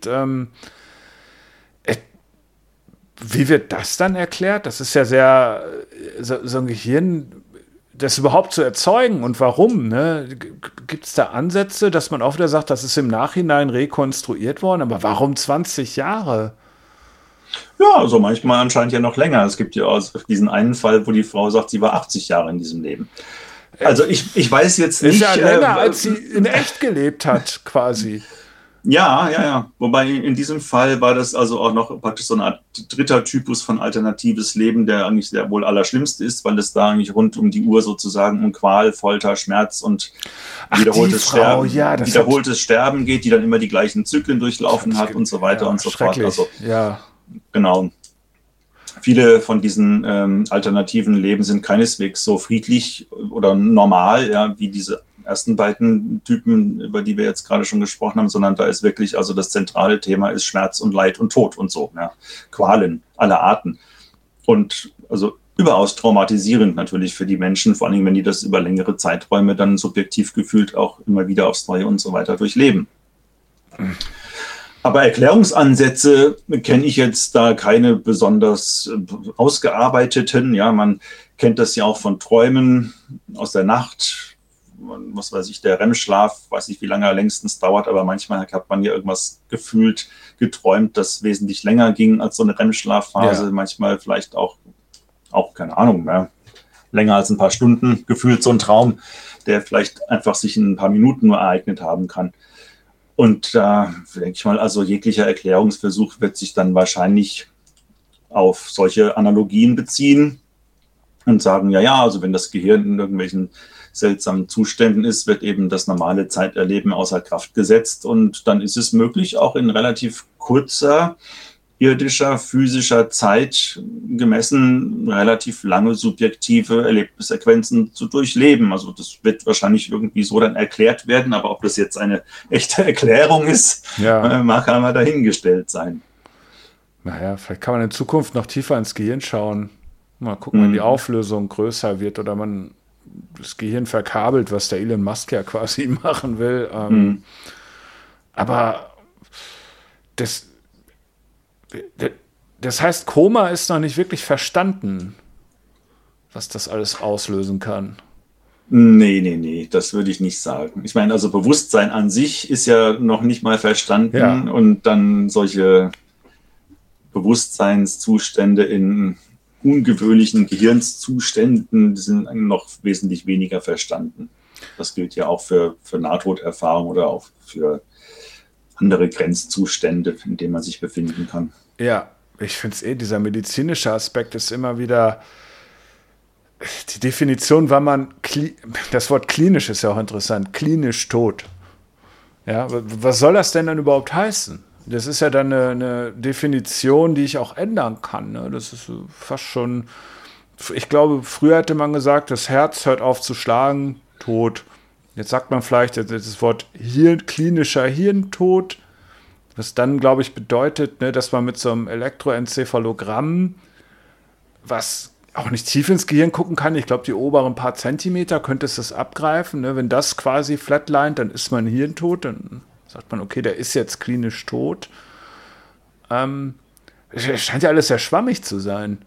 [SPEAKER 2] Wie wird das dann erklärt? Das ist ja sehr so ein Gehirn, das überhaupt zu erzeugen und warum. Ne? Gibt es da Ansätze, dass man auch wieder sagt, das ist im Nachhinein rekonstruiert worden, aber warum 20 Jahre?
[SPEAKER 3] Ja, also manchmal anscheinend ja noch länger. Es gibt ja auch diesen einen Fall, wo die Frau sagt, sie war 80 Jahre in diesem Leben. Also ich weiß jetzt nicht.
[SPEAKER 2] Ist ja länger, als sie in echt gelebt hat, quasi.
[SPEAKER 3] Ja. Wobei in diesem Fall war das also auch noch praktisch so eine Art dritter Typus von alternatives Leben, der eigentlich der wohl allerschlimmste ist, weil es da eigentlich rund um die Uhr sozusagen um Qual, Folter, Schmerz und wiederholtes Sterben geht, die dann immer die gleichen Zyklen durchlaufen hat und so weiter und so fort. Also, genau. Viele von diesen alternativen Leben sind keineswegs so friedlich oder normal, ja, wie diese ersten beiden Typen, über die wir jetzt gerade schon gesprochen haben, sondern da ist wirklich, also das zentrale Thema ist Schmerz und Leid und Tod und so, ja, Qualen aller Arten. Und also überaus traumatisierend natürlich für die Menschen, vor allem wenn die das über längere Zeiträume dann subjektiv gefühlt auch immer wieder aufs Neue und so weiter durchleben. Aber Erklärungsansätze kenne ich jetzt da keine besonders ausgearbeiteten. Ja, man kennt das ja auch von Träumen aus der Nacht. Was weiß ich, der REM-Schlaf, weiß nicht, wie lange er längstens dauert, aber manchmal hat man ja irgendwas gefühlt, geträumt, das wesentlich länger ging als so eine REM-Schlafphase. Ja. Manchmal vielleicht auch keine Ahnung, ja, länger als ein paar Stunden gefühlt so ein Traum, der vielleicht einfach sich in ein paar Minuten nur ereignet haben kann. Und da denke ich mal, also jeglicher Erklärungsversuch wird sich dann wahrscheinlich auf solche Analogien beziehen und sagen, ja, also wenn das Gehirn in irgendwelchen seltsamen Zuständen ist, wird eben das normale Zeiterleben außer Kraft gesetzt und dann ist es möglich, auch in relativ kurzer irdischer, physischer Zeit gemessen relativ lange subjektive Erlebnissequenzen zu durchleben. Also das wird wahrscheinlich irgendwie so dann erklärt werden, aber ob das jetzt eine echte Erklärung ist, mag einmal dahingestellt sein.
[SPEAKER 2] Naja, vielleicht kann man in Zukunft noch tiefer ins Gehirn schauen. Mal gucken, wenn die Auflösung größer wird oder man das Gehirn verkabelt, was der Elon Musk ja quasi machen will. Aber das heißt, Koma ist noch nicht wirklich verstanden, was das alles auslösen kann.
[SPEAKER 3] Nee, das würde ich nicht sagen. Ich meine, also Bewusstsein an sich ist ja noch nicht mal verstanden und dann solche Bewusstseinszustände in ungewöhnlichen Gehirnszuständen sind noch wesentlich weniger verstanden. Das gilt ja auch für Nahtoderfahrung oder auch für andere Grenzzustände, in denen man sich befinden kann.
[SPEAKER 2] Ja, ich finde es dieser medizinische Aspekt ist immer wieder die Definition, wann man, das Wort klinisch ist ja auch interessant, klinisch tot. Ja, was soll das denn dann überhaupt heißen? Das ist ja dann eine Definition, die ich auch ändern kann. Ne? Das ist fast schon, ich glaube, früher hätte man gesagt, das Herz hört auf zu schlagen, tot. Jetzt sagt man vielleicht das Wort klinischer Hirntod, was dann, glaube ich, bedeutet, ne, dass man mit so einem Elektroenzephalogramm, was auch nicht tief ins Gehirn gucken kann, ich glaube, die oberen paar Zentimeter könnte es das abgreifen. Ne? Wenn das quasi flatlined, dann ist man hirntot, dann sagt man, okay, der ist jetzt klinisch tot. Es scheint ja alles sehr schwammig zu sein.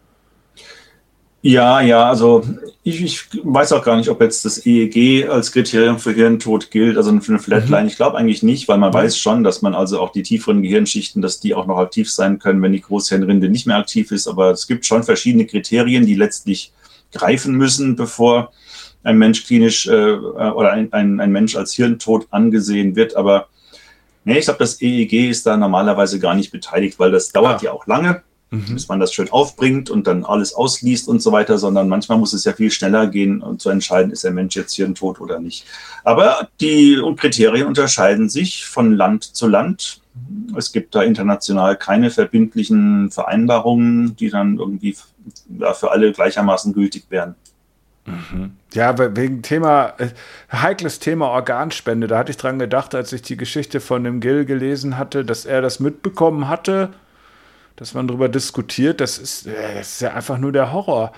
[SPEAKER 3] Ja, also ich weiß auch gar nicht, ob jetzt das EEG als Kriterium für Hirntod gilt, also für eine Flatline. Ich glaube eigentlich nicht, weil man weiß schon, dass man also auch die tieferen Gehirnschichten, dass die auch noch aktiv sein können, wenn die Großhirnrinde nicht mehr aktiv ist. Aber es gibt schon verschiedene Kriterien, die letztlich greifen müssen, bevor ein Mensch klinisch oder ein Mensch als hirntot angesehen wird. Aber nee, ich glaube, das EEG ist da normalerweise gar nicht beteiligt, weil das dauert ja auch lange, bis man das schön aufbringt und dann alles ausliest und so weiter, sondern manchmal muss es ja viel schneller gehen, um zu entscheiden, ist der Mensch jetzt hirntot oder nicht. Aber die Kriterien unterscheiden sich von Land zu Land. Es gibt da international keine verbindlichen Vereinbarungen, die dann irgendwie für alle gleichermaßen gültig wären.
[SPEAKER 2] Ja, wegen heikles Thema Organspende, da hatte ich dran gedacht, als ich die Geschichte von dem Gil gelesen hatte, dass er das mitbekommen hatte, dass man darüber diskutiert, das ist ja einfach nur der Horror.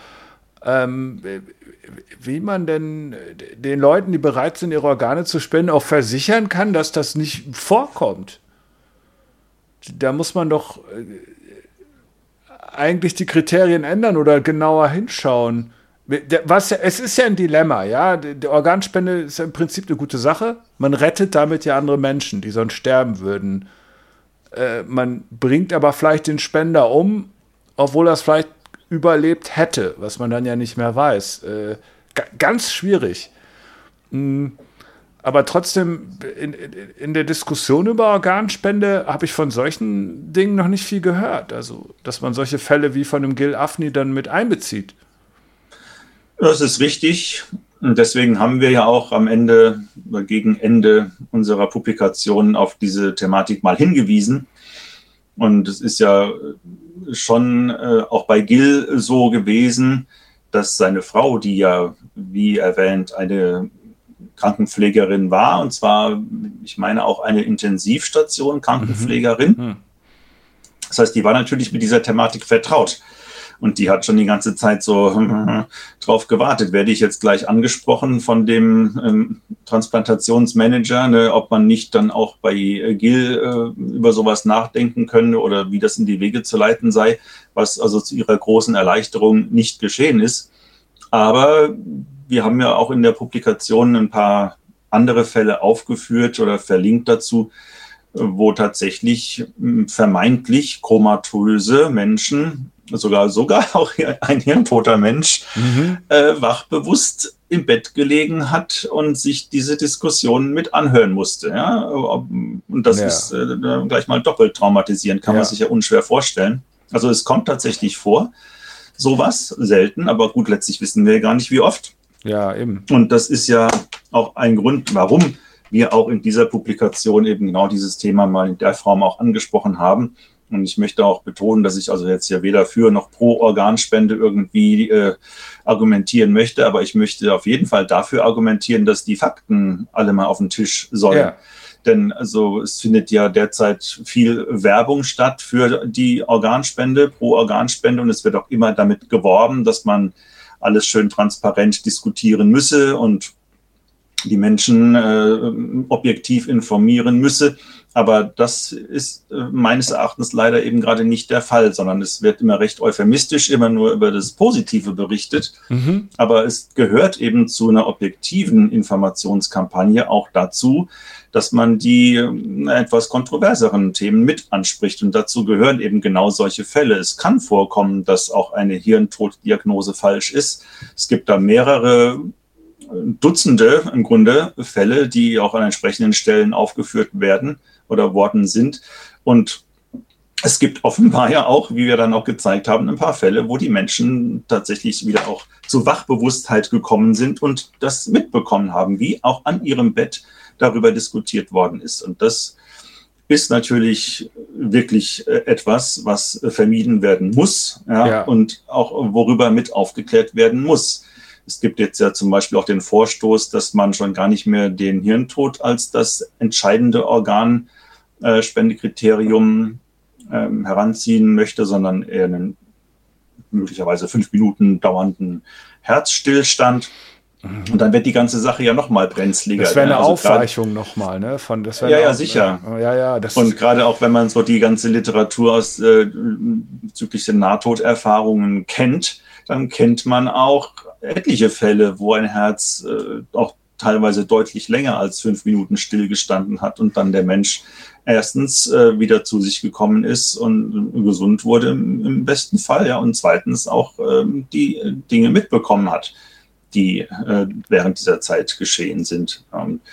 [SPEAKER 2] Wie man denn den Leuten, die bereit sind, ihre Organe zu spenden, auch versichern kann, dass das nicht vorkommt. Da muss man doch eigentlich die Kriterien ändern oder genauer hinschauen. Es ist ja ein Dilemma, ja. Die Organspende ist ja im Prinzip eine gute Sache. Man rettet damit ja andere Menschen, die sonst sterben würden. Man bringt aber vielleicht den Spender um, obwohl er es vielleicht überlebt hätte, was man dann ja nicht mehr weiß. Ganz schwierig. Aber trotzdem, in der Diskussion über Organspende habe ich von solchen Dingen noch nicht viel gehört. Also, dass man solche Fälle wie von dem Gil Afni dann mit einbezieht.
[SPEAKER 3] Das ist richtig. Und deswegen haben wir ja auch gegen Ende unserer Publikation auf diese Thematik mal hingewiesen. Und es ist ja schon auch bei Gil so gewesen, dass seine Frau, die ja, wie erwähnt, eine Krankenpflegerin war, und zwar, ich meine, auch eine Intensivstation Krankenpflegerin. Das heißt, die war natürlich mit dieser Thematik vertraut. Und die hat schon die ganze Zeit so drauf gewartet. Werde ich jetzt gleich angesprochen von dem Transplantationsmanager, ne, ob man nicht dann auch bei Gil über sowas nachdenken könne oder wie das in die Wege zu leiten sei, was also zu ihrer großen Erleichterung nicht geschehen ist. Aber wir haben ja auch in der Publikation ein paar andere Fälle aufgeführt oder verlinkt dazu, wo tatsächlich vermeintlich komatöse Menschen, sogar auch ein hirntoter Mensch, wachbewusst im Bett gelegen hat und sich diese Diskussion mit anhören musste. Ja? Und das ist gleich mal doppelt traumatisierend, kann man sich ja unschwer vorstellen. Also es kommt tatsächlich vor, sowas, selten, aber gut, letztlich wissen wir gar nicht, wie oft.
[SPEAKER 2] Ja, eben.
[SPEAKER 3] Und das ist ja auch ein Grund, warum wir auch in dieser Publikation eben genau dieses Thema mal in der Form auch angesprochen haben. Und ich möchte auch betonen, dass ich also jetzt ja weder für noch pro Organspende irgendwie argumentieren möchte, aber ich möchte auf jeden Fall dafür argumentieren, dass die Fakten alle mal auf den Tisch sollen. Ja. Denn also es findet ja derzeit viel Werbung statt für die Organspende, pro Organspende, und es wird auch immer damit geworben, dass man alles schön transparent diskutieren müsse und die Menschen objektiv informieren müsse. Aber das ist meines Erachtens leider eben gerade nicht der Fall, sondern es wird immer recht euphemistisch, immer nur über das Positive berichtet. Aber es gehört eben zu einer objektiven Informationskampagne auch dazu, dass man die etwas kontroverseren Themen mit anspricht. Und dazu gehören eben genau solche Fälle. Es kann vorkommen, dass auch eine Hirntoddiagnose falsch ist. Es gibt da mehrere Dutzende im Grunde Fälle, die auch an entsprechenden Stellen aufgeführt werden oder worden sind. Und es gibt offenbar ja auch, wie wir dann auch gezeigt haben, ein paar Fälle, wo die Menschen tatsächlich wieder auch zu Wachbewusstheit gekommen sind und das mitbekommen haben, wie auch an ihrem Bett darüber diskutiert worden ist. Und das ist natürlich wirklich etwas, was vermieden werden muss, und auch worüber mit aufgeklärt werden muss. Es gibt jetzt ja zum Beispiel auch den Vorstoß, dass man schon gar nicht mehr den Hirntod als das entscheidende Organspendekriterium heranziehen möchte, sondern eher einen möglicherweise 5 Minuten dauernden Herzstillstand. Und dann wird die ganze Sache ja nochmal brenzliger.
[SPEAKER 2] Das wäre eine Aufweichung nochmal, ne?
[SPEAKER 3] Sicher.
[SPEAKER 2] Ja,
[SPEAKER 3] und gerade auch, wenn man so die ganze Literatur aus bezüglich der Nahtoderfahrungen kennt, dann kennt man auch etliche Fälle, wo ein Herz auch teilweise deutlich länger als 5 Minuten stillgestanden hat und dann der Mensch erstens wieder zu sich gekommen ist und gesund wurde im besten Fall, ja, und zweitens auch die Dinge mitbekommen hat, die während dieser Zeit geschehen sind.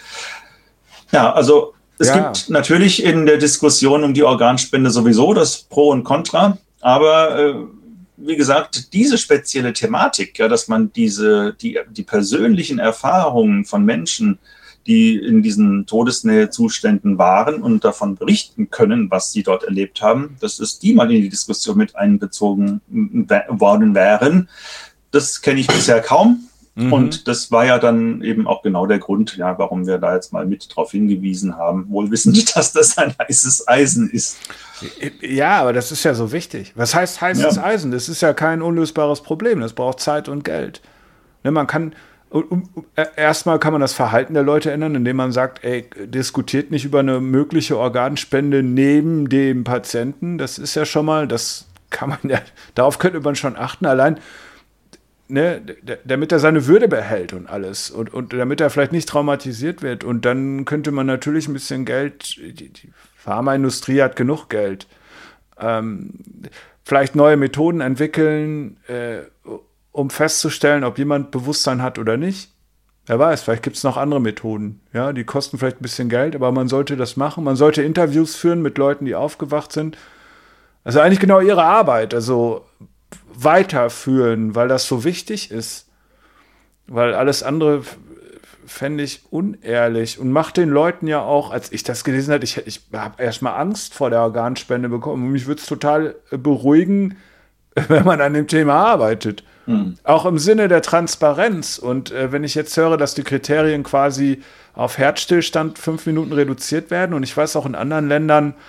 [SPEAKER 3] Also es gibt natürlich in der Diskussion um die Organspende sowieso das Pro und Contra, aber wie gesagt, diese spezielle Thematik, ja, dass man die persönlichen Erfahrungen von Menschen, die in diesen Todesnähezuständen waren und davon berichten können, was sie dort erlebt haben, dass die mal in die Diskussion mit einbezogen worden wären, das kenne ich bisher kaum. Und das war ja dann eben auch genau der Grund, ja, warum wir da jetzt mal mit drauf hingewiesen haben, wohl wissend, dass das ein heißes Eisen ist.
[SPEAKER 2] Ja, aber das ist ja so wichtig. Was heißt heißes Eisen? Das ist ja kein unlösbares Problem. Das braucht Zeit und Geld. Ne, man kann erstmal kann man das Verhalten der Leute ändern, indem man sagt, diskutiert nicht über eine mögliche Organspende neben dem Patienten. Das ist ja schon mal, das kann man ja, darauf könnte man schon achten. Allein, ne, damit er seine Würde behält und alles und damit er vielleicht nicht traumatisiert wird. Und dann könnte man natürlich ein bisschen Geld, die Pharmaindustrie hat genug Geld, vielleicht neue Methoden entwickeln, um festzustellen, ob jemand Bewusstsein hat oder nicht. Wer weiß, vielleicht gibt es noch andere Methoden. Ja, die kosten vielleicht ein bisschen Geld, aber man sollte das machen. Man sollte Interviews führen mit Leuten, die aufgewacht sind. Also eigentlich genau ihre Arbeit, also weiterführen, weil das so wichtig ist. Weil alles andere fände ich unehrlich und macht den Leuten ja auch, als ich das gelesen habe, ich habe erstmal Angst vor der Organspende bekommen und mich würde es total beruhigen, wenn man an dem Thema arbeitet. Auch im Sinne der Transparenz. Und wenn ich jetzt höre, dass die Kriterien quasi auf Herzstillstand 5 Minuten reduziert werden, und ich weiß auch in anderen Ländern,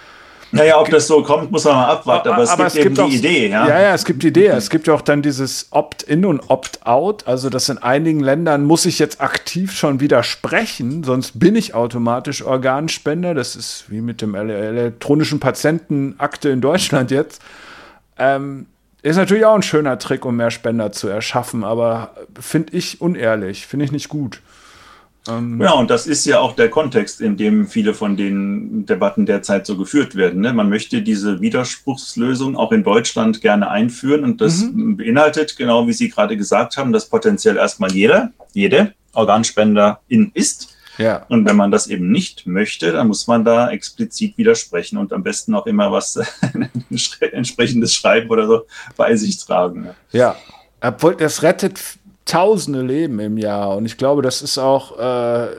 [SPEAKER 3] Naja, ob das so kommt, muss man mal abwarten, aber es gibt eben die Idee. Ja?
[SPEAKER 2] Ja, es gibt die Idee. Es gibt ja auch dann dieses Opt-in und Opt-out, also dass in einigen Ländern muss ich jetzt aktiv schon widersprechen, sonst bin ich automatisch Organspender. Das ist wie mit dem elektronischen Patientenakte in Deutschland jetzt. Ist natürlich auch ein schöner Trick, um mehr Spender zu erschaffen, aber finde ich unehrlich, finde ich nicht gut.
[SPEAKER 3] Ja, und das ist ja auch der Kontext, in dem viele von den Debatten derzeit so geführt werden. Ne? Man möchte diese Widerspruchslösung auch in Deutschland gerne einführen und das beinhaltet, genau wie Sie gerade gesagt haben, dass potenziell erstmal jede Organspenderin ist.
[SPEAKER 2] Ja.
[SPEAKER 3] Und wenn man das eben nicht möchte, dann muss man da explizit widersprechen und am besten auch immer was entsprechendes schreiben oder so bei sich tragen. Ne?
[SPEAKER 2] Ja, obwohl das rettet Tausende Leben im Jahr. Und ich glaube, das ist auch eine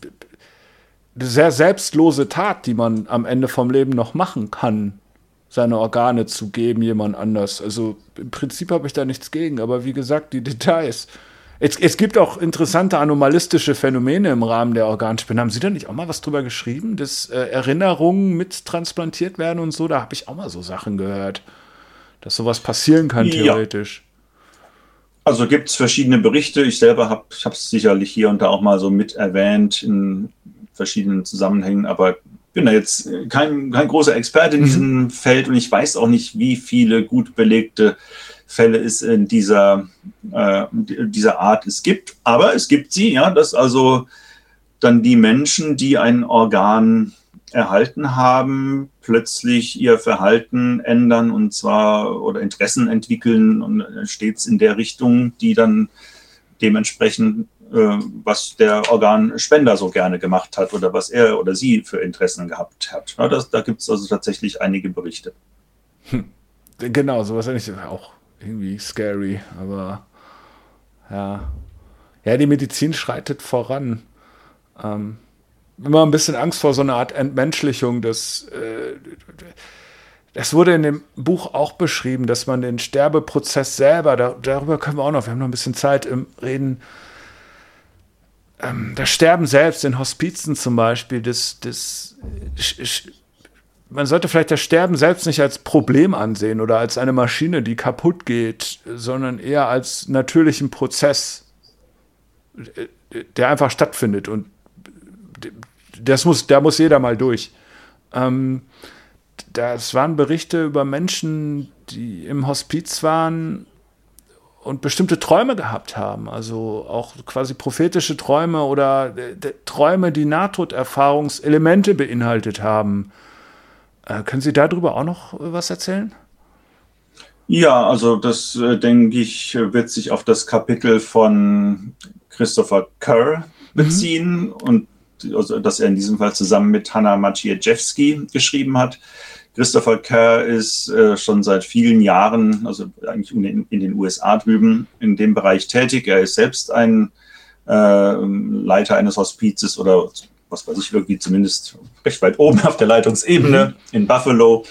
[SPEAKER 2] sehr selbstlose Tat, die man am Ende vom Leben noch machen kann, seine Organe zu geben, jemand anders. Also im Prinzip habe ich da nichts gegen, aber wie gesagt, die Details. Es gibt auch interessante anomalistische Phänomene im Rahmen der Organspende. Haben Sie da nicht auch mal was drüber geschrieben, dass Erinnerungen mit transplantiert werden und so? Da habe ich auch mal so Sachen gehört, dass sowas passieren kann, theoretisch.
[SPEAKER 3] Also gibt es verschiedene Berichte. Ich selber habe es sicherlich hier und da auch mal so mit erwähnt in verschiedenen Zusammenhängen, aber bin da jetzt kein großer Experte in diesem Feld und ich weiß auch nicht, wie viele gut belegte Fälle es in dieser Art es gibt. Aber es gibt sie, ja, dass also dann die Menschen, die ein Organ erhalten haben, plötzlich ihr Verhalten ändern und zwar oder Interessen entwickeln und stets in der Richtung, die dann dementsprechend, was der Organspender so gerne gemacht hat oder was er oder sie für Interessen gehabt hat. Ja, da gibt es also tatsächlich einige Berichte.
[SPEAKER 2] Genau, sowas finde ich auch irgendwie scary, aber ja, die Medizin schreitet voran. Immer ein bisschen Angst vor so einer Art Entmenschlichung. Das wurde in dem Buch auch beschrieben, dass man den Sterbeprozess selber, darüber können wir auch noch, wir haben noch ein bisschen Zeit im Reden, das Sterben selbst in Hospizen zum Beispiel, man sollte vielleicht das Sterben selbst nicht als Problem ansehen oder als eine Maschine, die kaputt geht, sondern eher als natürlichen Prozess, der einfach stattfindet und da muss jeder mal durch. Das waren Berichte über Menschen, die im Hospiz waren und bestimmte Träume gehabt haben. Also auch quasi prophetische Träume oder Träume, die Nahtoderfahrungselemente beinhaltet haben. Können Sie darüber auch noch was erzählen?
[SPEAKER 3] Ja, also das, denke ich, wird sich auf das Kapitel von Christopher Kerr beziehen und also, das er in diesem Fall zusammen mit Hanna Maciejewski geschrieben hat. Christopher Kerr ist schon seit vielen Jahren, also eigentlich in den USA drüben, in dem Bereich tätig. Er ist selbst ein Leiter eines Hospizes oder was weiß ich, irgendwie zumindest recht weit oben auf der Leitungsebene in Buffalo.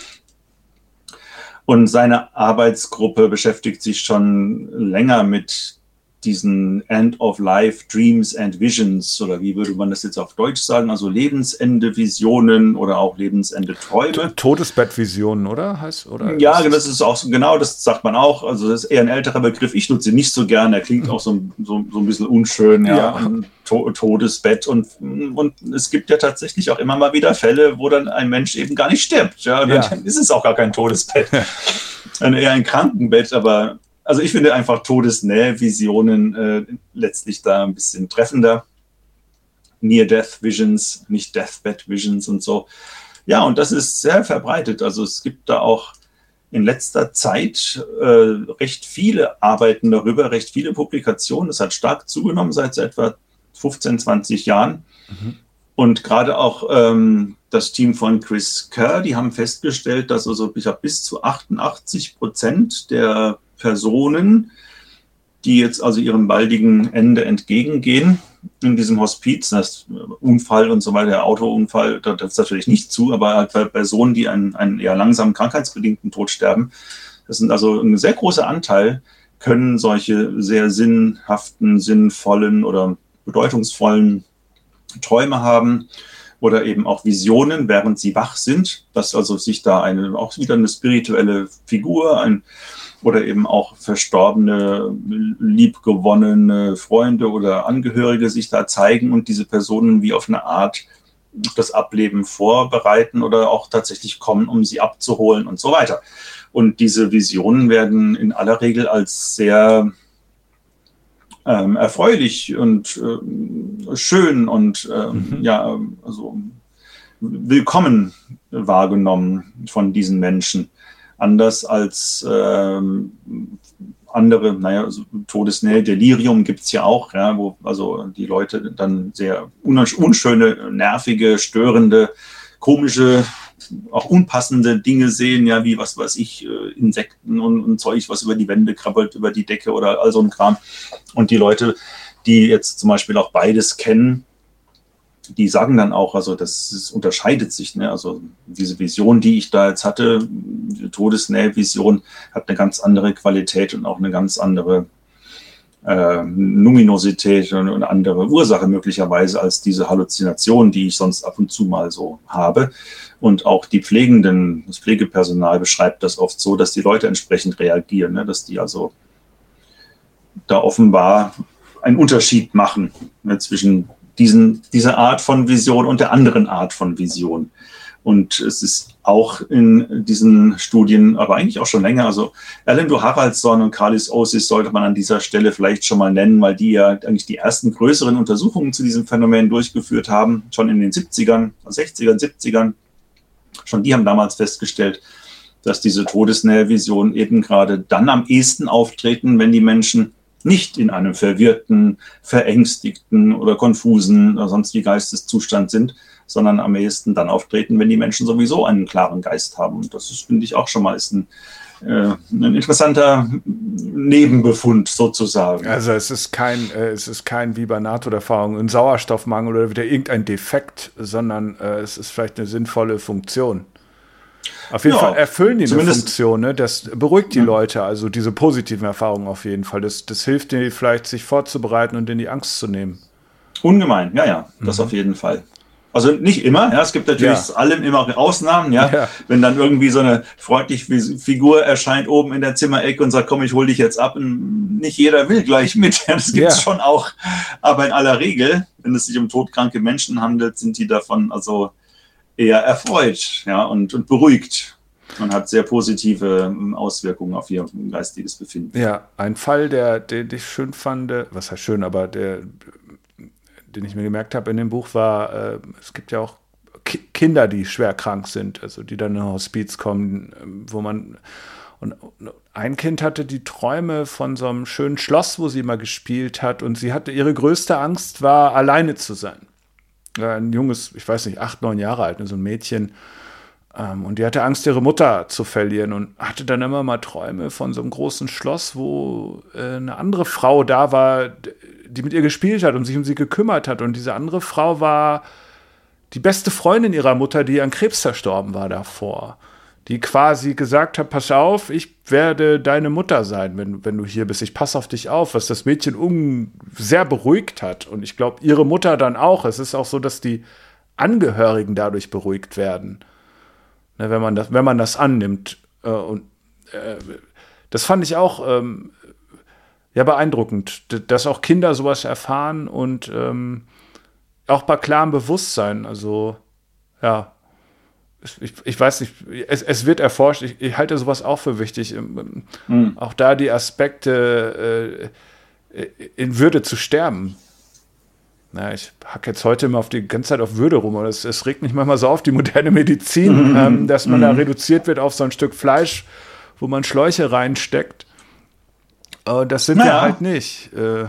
[SPEAKER 3] Und seine Arbeitsgruppe beschäftigt sich schon länger mit diesen End-of-Life Dreams and Visions, oder wie würde man das jetzt auf Deutsch sagen, also Lebensende-Visionen oder auch Lebensende-Träume.
[SPEAKER 2] Todesbettvisionen, oder?
[SPEAKER 3] Ja, das ist auch genau, das sagt man auch, also das ist eher ein älterer Begriff, ich nutze ihn nicht so gerne, er klingt auch so ein bisschen unschön, ja. Todesbett und es gibt ja tatsächlich auch immer mal wieder Fälle, wo dann ein Mensch eben gar nicht stirbt, ja, dann ist es auch gar kein Todesbett, eher ein Krankenbett, aber also ich finde einfach Todesnähe-Visionen letztlich da ein bisschen treffender. Near-Death-Visions, nicht Deathbed-Visions und so. Ja, und das ist sehr verbreitet. Also es gibt da auch in letzter Zeit recht viele Arbeiten darüber, recht viele Publikationen. Das hat stark zugenommen seit so etwa 15, 20 Jahren. Und gerade auch das Team von Chris Kerr, die haben festgestellt, dass also bis zu 88% der Personen, die jetzt also ihrem baldigen Ende entgegengehen in diesem Hospiz, das Unfall und so weiter, der Autounfall, das ist natürlich nicht zu, aber halt bei Personen, die einen eher langsamen krankheitsbedingten Tod sterben, das sind also ein sehr großer Anteil, können solche sehr sinnhaften, sinnvollen oder bedeutungsvollen Träume haben. oder eben auch Visionen, während sie wach sind, dass also sich da auch wieder eine spirituelle Figur, oder eben auch verstorbene, liebgewonnene Freunde oder Angehörige sich da zeigen und diese Personen wie auf eine Art das Ableben vorbereiten oder auch tatsächlich kommen, um sie abzuholen und so weiter. Und diese Visionen werden in aller Regel als sehr erfreulich und schön und also willkommen wahrgenommen von diesen Menschen. Anders als andere, also Todesnähe, Delirium gibt es ja auch, ja, wo also die Leute dann sehr unschöne, nervige, störende, komische, auch unpassende Dinge sehen, ja, wie was weiß ich, Insekten und Zeug, was über die Wände krabbelt, über die Decke oder all so ein Kram. Und die Leute, die jetzt zum Beispiel auch beides kennen, die sagen dann auch, also das unterscheidet sich, ne? Also diese Vision, die ich da jetzt hatte, die Todesnähe-Vision, hat eine ganz andere Qualität und auch eine ganz andere Luminosität und eine andere Ursache möglicherweise als diese Halluzination, die ich sonst ab und zu mal so habe. Und auch das Pflegepersonal beschreibt das oft so, dass die Leute entsprechend reagieren, ne? Dass die also da offenbar einen Unterschied machen, ne, zwischen dieser Art von Vision und der anderen Art von Vision. Und es ist auch in diesen Studien, aber eigentlich auch schon länger, also Erlendur Haraldsson und Carlis Osis sollte man an dieser Stelle vielleicht schon mal nennen, weil die ja eigentlich die ersten größeren Untersuchungen zu diesem Phänomen durchgeführt haben, schon in den 60ern, 60ern, 70ern. Schon die haben damals festgestellt, dass diese Todesnähe-Visionen eben gerade dann am ehesten auftreten, wenn die Menschen nicht in einem verwirrten, verängstigten oder konfusen oder sonst wie Geisteszustand sind, sondern am ehesten dann auftreten, wenn die Menschen sowieso einen klaren Geist haben. Und das ist, finde ich, auch schon mal ein interessanter Nebenbefund sozusagen.
[SPEAKER 2] Also es ist kein wie bei Nahtoderfahrung ein Sauerstoffmangel oder wieder irgendein Defekt, sondern es ist vielleicht eine sinnvolle Funktion. Auf jeden Fall erfüllen die eine Funktion, ne? Das beruhigt die Leute, also diese positiven Erfahrungen auf jeden Fall. Das hilft denen vielleicht, sich vorzubereiten und in die Angst zu nehmen.
[SPEAKER 3] Ungemein, das auf jeden Fall. Also nicht immer, es gibt natürlich allem immer auch Ausnahmen, Wenn dann irgendwie so eine freundliche Figur erscheint oben in der Zimmerecke und sagt, komm, ich hol dich jetzt ab. Und nicht jeder will gleich mit, das gibt es schon auch. Aber in aller Regel, wenn es sich um todkranke Menschen handelt, sind die davon also eher erfreut, und beruhigt. Man hat sehr positive Auswirkungen auf ihr geistiges Befinden.
[SPEAKER 2] Ja, ein Fall, den ich schön fand, was heißt schön, aber den ich mir gemerkt habe in dem Buch war, es gibt ja auch Kinder, die schwer krank sind, also die dann in Hospiz kommen, und ein Kind hatte die Träume von so einem schönen Schloss, wo sie immer gespielt hat, und ihre größte Angst war, alleine zu sein. Ein junges, ich weiß nicht, 8, 9 Jahre alt, so ein Mädchen. Und die hatte Angst, ihre Mutter zu verlieren und hatte dann immer mal Träume von so einem großen Schloss, wo eine andere Frau da war, die mit ihr gespielt hat und sich um sie gekümmert hat. Und diese andere Frau war die beste Freundin ihrer Mutter, die an Krebs verstorben war davor. Die quasi gesagt hat, pass auf, ich werde deine Mutter sein, wenn du hier bist. Ich passe auf dich auf, was das Mädchen sehr beruhigt hat. Und ich glaube, ihre Mutter dann auch. Es ist auch so, dass die Angehörigen dadurch beruhigt werden, ne, wenn man das annimmt. Das fand ich auch beeindruckend, dass auch Kinder sowas erfahren und auch bei klarem Bewusstsein. Also, ich weiß nicht, es wird erforscht, ich halte sowas auch für wichtig, auch da die Aspekte in Würde zu sterben. Ich hacke jetzt heute immer auf die ganze Zeit auf Würde rum, aber es regt mich manchmal so auf, die moderne Medizin, dass man da reduziert wird auf so ein Stück Fleisch, wo man Schläuche reinsteckt. Das sind wir halt nicht.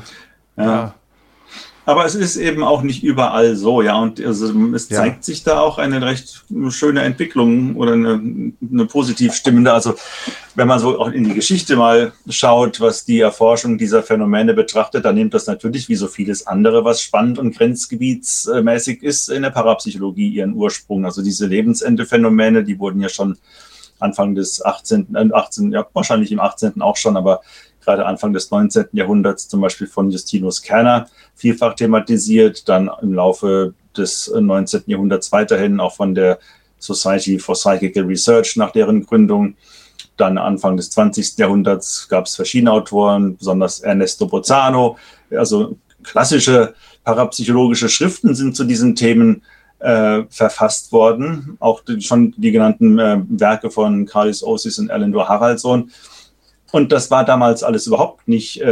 [SPEAKER 3] Aber es ist eben auch nicht überall so, und also es zeigt sich da auch eine recht schöne Entwicklung oder eine positiv stimmende. Also wenn man so auch in die Geschichte mal schaut, was die Erforschung dieser Phänomene betrachtet, dann nimmt das natürlich wie so vieles andere, was spannend und grenzgebietsmäßig ist, in der Parapsychologie ihren Ursprung. Also diese Lebensende-Phänomene, die wurden ja schon Anfang des 18., wahrscheinlich im 18. auch schon, aber gerade Anfang des 19. Jahrhunderts zum Beispiel von Justinus Kerner vielfach thematisiert, dann im Laufe des 19. Jahrhunderts weiterhin, auch von der Society for Psychical Research nach deren Gründung. Dann Anfang des 20. Jahrhunderts gab es verschiedene Autoren, besonders Ernesto Bozano. Also klassische parapsychologische Schriften sind zu diesen Themen verfasst worden. Auch schon die genannten Werke von Carlis Osis und Elinor Haraldsson. Und das war damals alles überhaupt nicht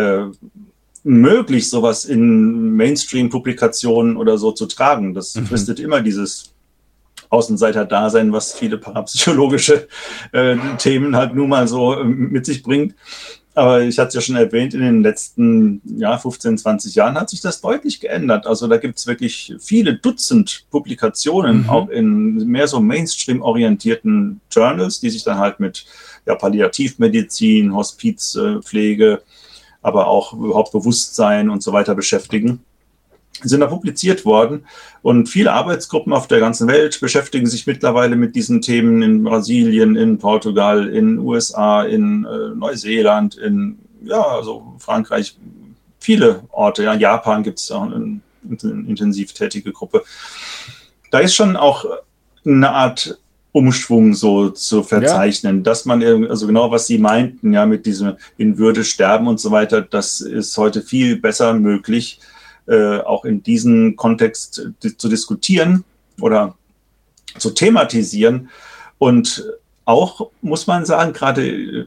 [SPEAKER 3] möglich, sowas in Mainstream-Publikationen oder so zu tragen. Das fristet immer dieses Außenseiter-Dasein, was viele parapsychologische Themen halt nun mal so mit sich bringt. Aber ich hatte es ja schon erwähnt, in den letzten 15, 20 Jahren hat sich das deutlich geändert. Also da gibt es wirklich viele Dutzend Publikationen, auch in mehr so Mainstream-orientierten Journals, die sich dann halt mit Palliativmedizin, Hospizpflege, aber auch überhaupt Bewusstsein und so weiter beschäftigen. Sind da publiziert worden und viele Arbeitsgruppen auf der ganzen Welt beschäftigen sich mittlerweile mit diesen Themen in Brasilien, in Portugal, in USA, in Neuseeland, in also Frankreich, viele Orte. Ja, in Japan gibt es auch eine intensiv tätige Gruppe. Da ist schon auch eine Art Umschwung so zu verzeichnen, dass man, also genau was Sie meinten, mit diesem in Würde sterben und so weiter, das ist heute viel besser möglich, auch in diesem Kontext zu diskutieren oder zu thematisieren. Und auch, muss man sagen, gerade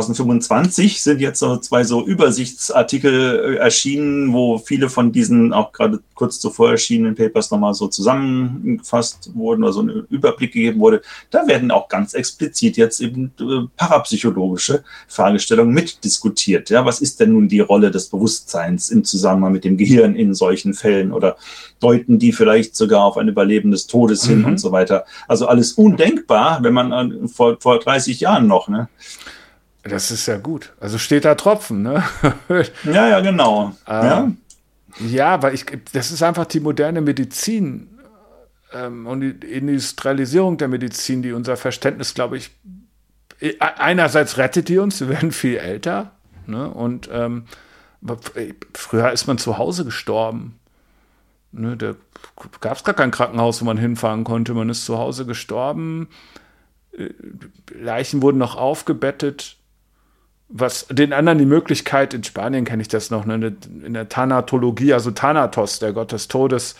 [SPEAKER 3] 2025 sind jetzt so 2 so Übersichtsartikel erschienen, wo viele von diesen auch gerade kurz zuvor erschienenen Papers nochmal so zusammengefasst wurden oder so ein Überblick gegeben wurde. Da werden auch ganz explizit jetzt eben parapsychologische Fragestellungen mitdiskutiert. Ja, was ist denn nun die Rolle des Bewusstseins im Zusammenhang mit dem Gehirn in solchen Fällen oder deuten die vielleicht sogar auf ein Überleben des Todes hin und so weiter. Also alles undenkbar, wenn man vor 30 Jahren noch, ne?
[SPEAKER 2] Das ist ja gut. Also steht da Tropfen, ne?
[SPEAKER 3] Ja, genau.
[SPEAKER 2] Ja, weil das ist einfach die moderne Medizin und die Industrialisierung der Medizin, die unser Verständnis, glaube ich, einerseits rettet die uns, wir werden viel älter, ne? Und früher ist man zu Hause gestorben. Ne, da gab es gar kein Krankenhaus, wo man hinfahren konnte. Man ist zu Hause gestorben. Leichen wurden noch aufgebettet. Was den anderen die Möglichkeit, in Spanien kenne ich das noch, ne, in der Thanatologie, also Thanatos, der Gott des Todes,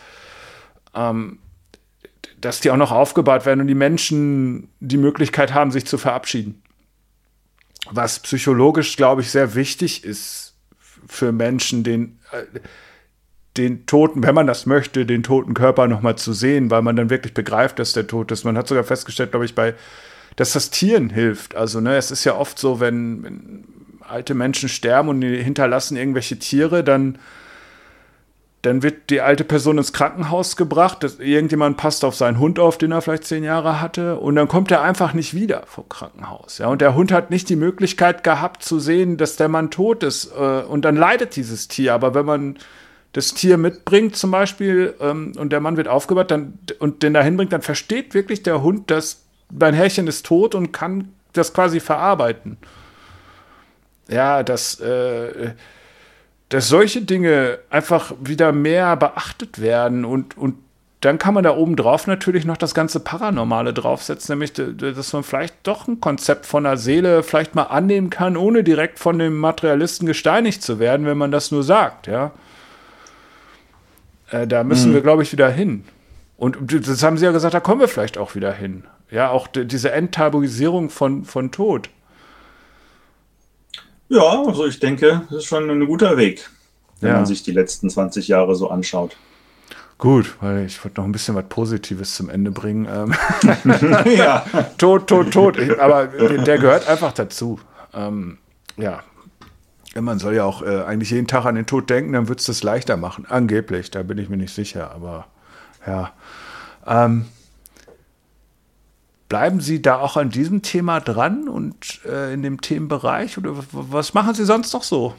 [SPEAKER 2] dass die auch noch aufgebahrt werden und die Menschen die Möglichkeit haben, sich zu verabschieden. Was psychologisch, glaube ich, sehr wichtig ist für Menschen, den Toten, wenn man das möchte, den toten Körper nochmal zu sehen, weil man dann wirklich begreift, dass der tot ist. Man hat sogar festgestellt, glaube ich, dass das Tieren hilft. Also, ne, es ist ja oft so, wenn alte Menschen sterben und die hinterlassen irgendwelche Tiere, dann wird die alte Person ins Krankenhaus gebracht, irgendjemand passt auf seinen Hund auf, den er vielleicht 10 Jahre hatte, und dann kommt er einfach nicht wieder vom Krankenhaus. Ja? Und der Hund hat nicht die Möglichkeit gehabt zu sehen, dass der Mann tot ist, und dann leidet dieses Tier. Aber wenn man das Tier mitbringt zum Beispiel und der Mann wird aufgebahrt und den dahin bringt, dann versteht wirklich der Hund, dass mein Herrchen ist tot und kann das quasi verarbeiten. Ja, dass solche Dinge einfach wieder mehr beachtet werden und dann kann man da oben drauf natürlich noch das ganze Paranormale draufsetzen, nämlich, dass man vielleicht doch ein Konzept von der Seele vielleicht mal annehmen kann, ohne direkt von dem Materialisten gesteinigt zu werden, wenn man das nur sagt, ja. Da müssen wir, glaube ich, wieder hin. Und das haben Sie ja gesagt, da kommen wir vielleicht auch wieder hin. Ja, auch diese Enttabuisierung von Tod.
[SPEAKER 3] Ja, also ich denke, das ist schon ein guter Weg, wenn man sich die letzten 20 Jahre so anschaut.
[SPEAKER 2] Gut, weil ich wollte noch ein bisschen was Positives zum Ende bringen.
[SPEAKER 3] Ja.
[SPEAKER 2] Tod. Aber der gehört einfach dazu. Ja. Man soll ja auch eigentlich jeden Tag an den Tod denken, dann wird es das leichter machen. Angeblich, da bin ich mir nicht sicher. Aber ja. Bleiben Sie da auch an diesem Thema dran und in dem Themenbereich? Oder was machen Sie sonst noch so?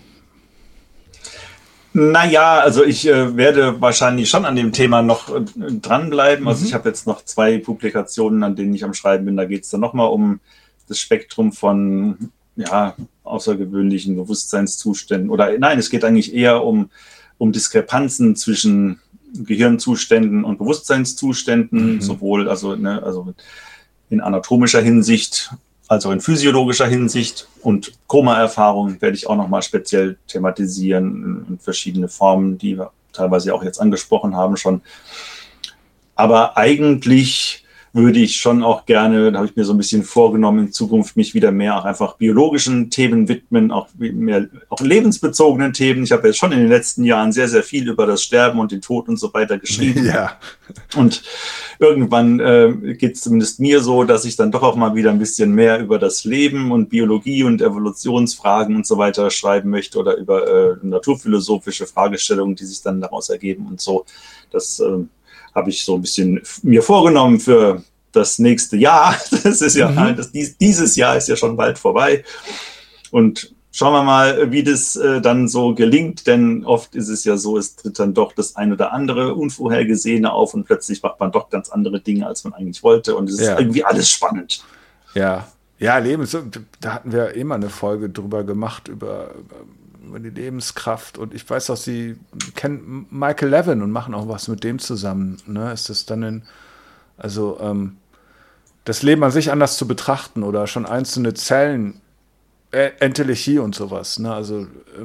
[SPEAKER 3] Naja, also ich werde wahrscheinlich schon an dem Thema noch dranbleiben. Also ich habe jetzt noch 2 Publikationen, an denen ich am Schreiben bin. Da geht es dann nochmal um das Spektrum von außergewöhnlichen Bewusstseinszuständen. Oder nein, es geht eigentlich eher um Diskrepanzen zwischen Gehirnzuständen und Bewusstseinszuständen, sowohl also in anatomischer Hinsicht, als auch in physiologischer Hinsicht. Und Koma-Erfahrungen werde ich auch nochmal speziell thematisieren in verschiedene Formen, die wir teilweise auch jetzt angesprochen haben schon. Aber eigentlich würde ich schon auch gerne, da habe ich mir so ein bisschen vorgenommen, in Zukunft mich wieder mehr auch einfach biologischen Themen widmen, auch mehr auch lebensbezogenen Themen. Ich habe jetzt schon in den letzten Jahren sehr, sehr viel über das Sterben und den Tod und so weiter geschrieben.
[SPEAKER 2] Ja.
[SPEAKER 3] Und irgendwann geht es zumindest mir so, dass ich dann doch auch mal wieder ein bisschen mehr über das Leben und Biologie und Evolutionsfragen und so weiter schreiben möchte oder über naturphilosophische Fragestellungen, die sich dann daraus ergeben und so. Das habe ich so ein bisschen mir vorgenommen für das nächste Jahr. Das ist ja, dieses Jahr ist ja schon bald vorbei. Und schauen wir mal, wie das dann so gelingt, denn oft ist es ja so, es tritt dann doch das ein oder andere Unvorhergesehene auf und plötzlich macht man doch ganz andere Dinge, als man eigentlich wollte. Und es ist irgendwie alles spannend.
[SPEAKER 2] Ja, da hatten wir immer eine Folge drüber gemacht, über die Lebenskraft. Und ich weiß auch, Sie kennen Michael Levin und machen auch was mit dem zusammen. Ne? Ist das dann das Leben an sich anders zu betrachten oder schon einzelne Zellen, Entelechie und sowas. Ne? Also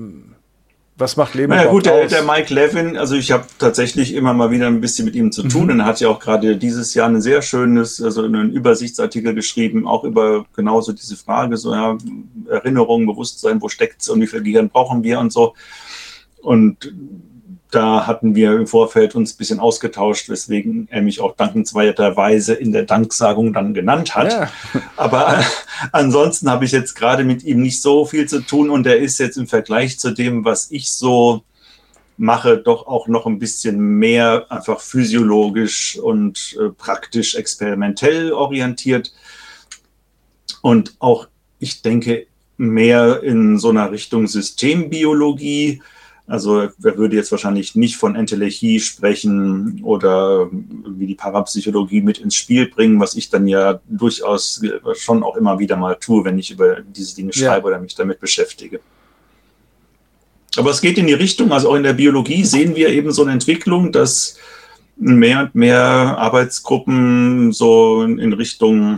[SPEAKER 2] was macht Leben überhaupt aus?
[SPEAKER 3] Der Mike Levin, also ich habe tatsächlich immer mal wieder ein bisschen mit ihm zu tun. Und er hat ja auch gerade dieses Jahr ein sehr schönes, also einen Übersichtsartikel geschrieben, auch über genauso diese Frage, so ja, Erinnerung, Bewusstsein, wo steckt's und wie viel Gehirn brauchen wir und so. Und da hatten wir im Vorfeld uns ein bisschen ausgetauscht, weswegen er mich auch dankenswerterweise in der Danksagung dann genannt hat. Ja. Aber ansonsten habe ich jetzt gerade mit ihm nicht so viel zu tun und er ist jetzt im Vergleich zu dem, was ich so mache, doch auch noch ein bisschen mehr einfach physiologisch und praktisch experimentell orientiert. Und auch, ich denke, mehr in so einer Richtung Systembiologie. Also er würde jetzt wahrscheinlich nicht von Entelechie sprechen oder wie die Parapsychologie mit ins Spiel bringen, was ich dann ja durchaus schon auch immer wieder mal tue, wenn ich über diese Dinge schreibe oder mich damit beschäftige. Aber es geht in die Richtung, also auch in der Biologie sehen wir eben so eine Entwicklung, dass mehr und mehr Arbeitsgruppen so in Richtung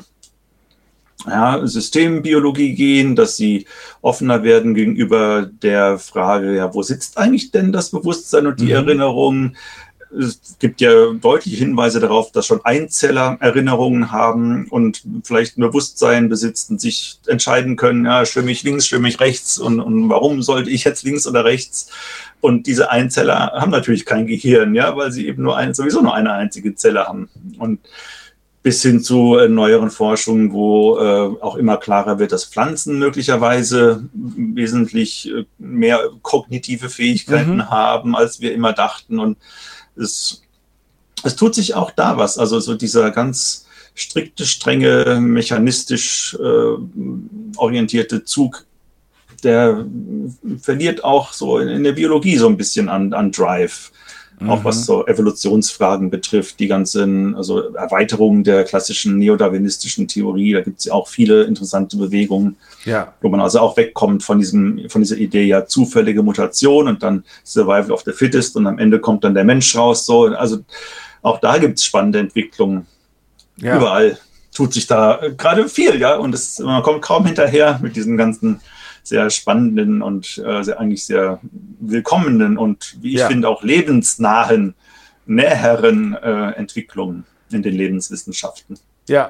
[SPEAKER 3] Systembiologie gehen, dass sie offener werden gegenüber der Frage, ja, wo sitzt eigentlich denn das Bewusstsein und die Erinnerung? Es gibt ja deutliche Hinweise darauf, dass schon Einzeller Erinnerungen haben und vielleicht ein Bewusstsein besitzen, sich entscheiden können, ja, schwimme ich links, schwimme ich rechts und warum sollte ich jetzt links oder rechts? Und diese Einzeller haben natürlich kein Gehirn, ja, weil sie eben sowieso nur eine einzige Zelle haben. Und bis hin zu neueren Forschungen, wo auch immer klarer wird, dass Pflanzen möglicherweise wesentlich mehr kognitive Fähigkeiten haben, als wir immer dachten. Und es tut sich auch da was. Also so dieser ganz strikte, strenge, mechanistisch orientierte Zug, der verliert auch so in der Biologie so ein bisschen an Drive. Auch was so Evolutionsfragen betrifft, die ganzen Erweiterungen der klassischen neodarwinistischen Theorie, da gibt es ja auch viele interessante Bewegungen, wo man also auch wegkommt von dieser Idee, ja, zufällige Mutation und dann Survival of the Fittest und am Ende kommt dann der Mensch raus. So. Also auch da gibt es spannende Entwicklungen. Ja. Überall tut sich da gerade viel, ja, und man kommt kaum hinterher mit diesen ganzen sehr spannenden und eigentlich sehr willkommenen und, wie ich finde, auch lebensnahen, näheren Entwicklungen in den Lebenswissenschaften.
[SPEAKER 2] Ja,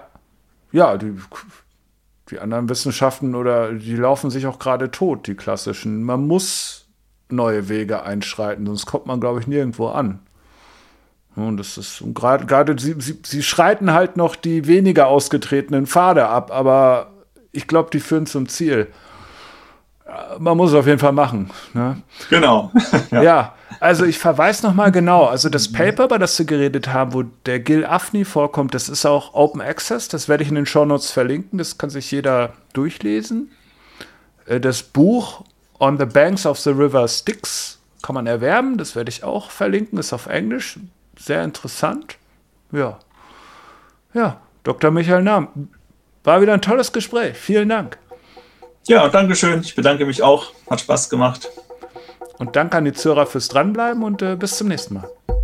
[SPEAKER 2] die anderen Wissenschaften die laufen sich auch gerade tot, die klassischen. Man muss neue Wege einschreiten, sonst kommt man, glaube ich, nirgendwo an. Und das ist gerade sie schreiten halt noch die weniger ausgetretenen Pfade ab, aber ich glaube, die führen zum Ziel. Man muss es auf jeden Fall machen. Ne?
[SPEAKER 3] Genau.
[SPEAKER 2] Ja, also ich verweise nochmal genau. Also das Paper, über das wir geredet haben, wo der Gil Afni vorkommt, das ist auch Open Access. Das werde ich in den Shownotes verlinken. Das kann sich jeder durchlesen. Das Buch On the Banks of the River Styx kann man erwerben. Das werde ich auch verlinken. Ist auf Englisch. Sehr interessant. Ja, Dr. Michael Nahm. War wieder ein tolles Gespräch. Vielen Dank.
[SPEAKER 3] Ja, danke schön. Ich bedanke mich auch. Hat Spaß gemacht.
[SPEAKER 2] Und danke an die Zuhörer fürs Dranbleiben und bis zum nächsten Mal.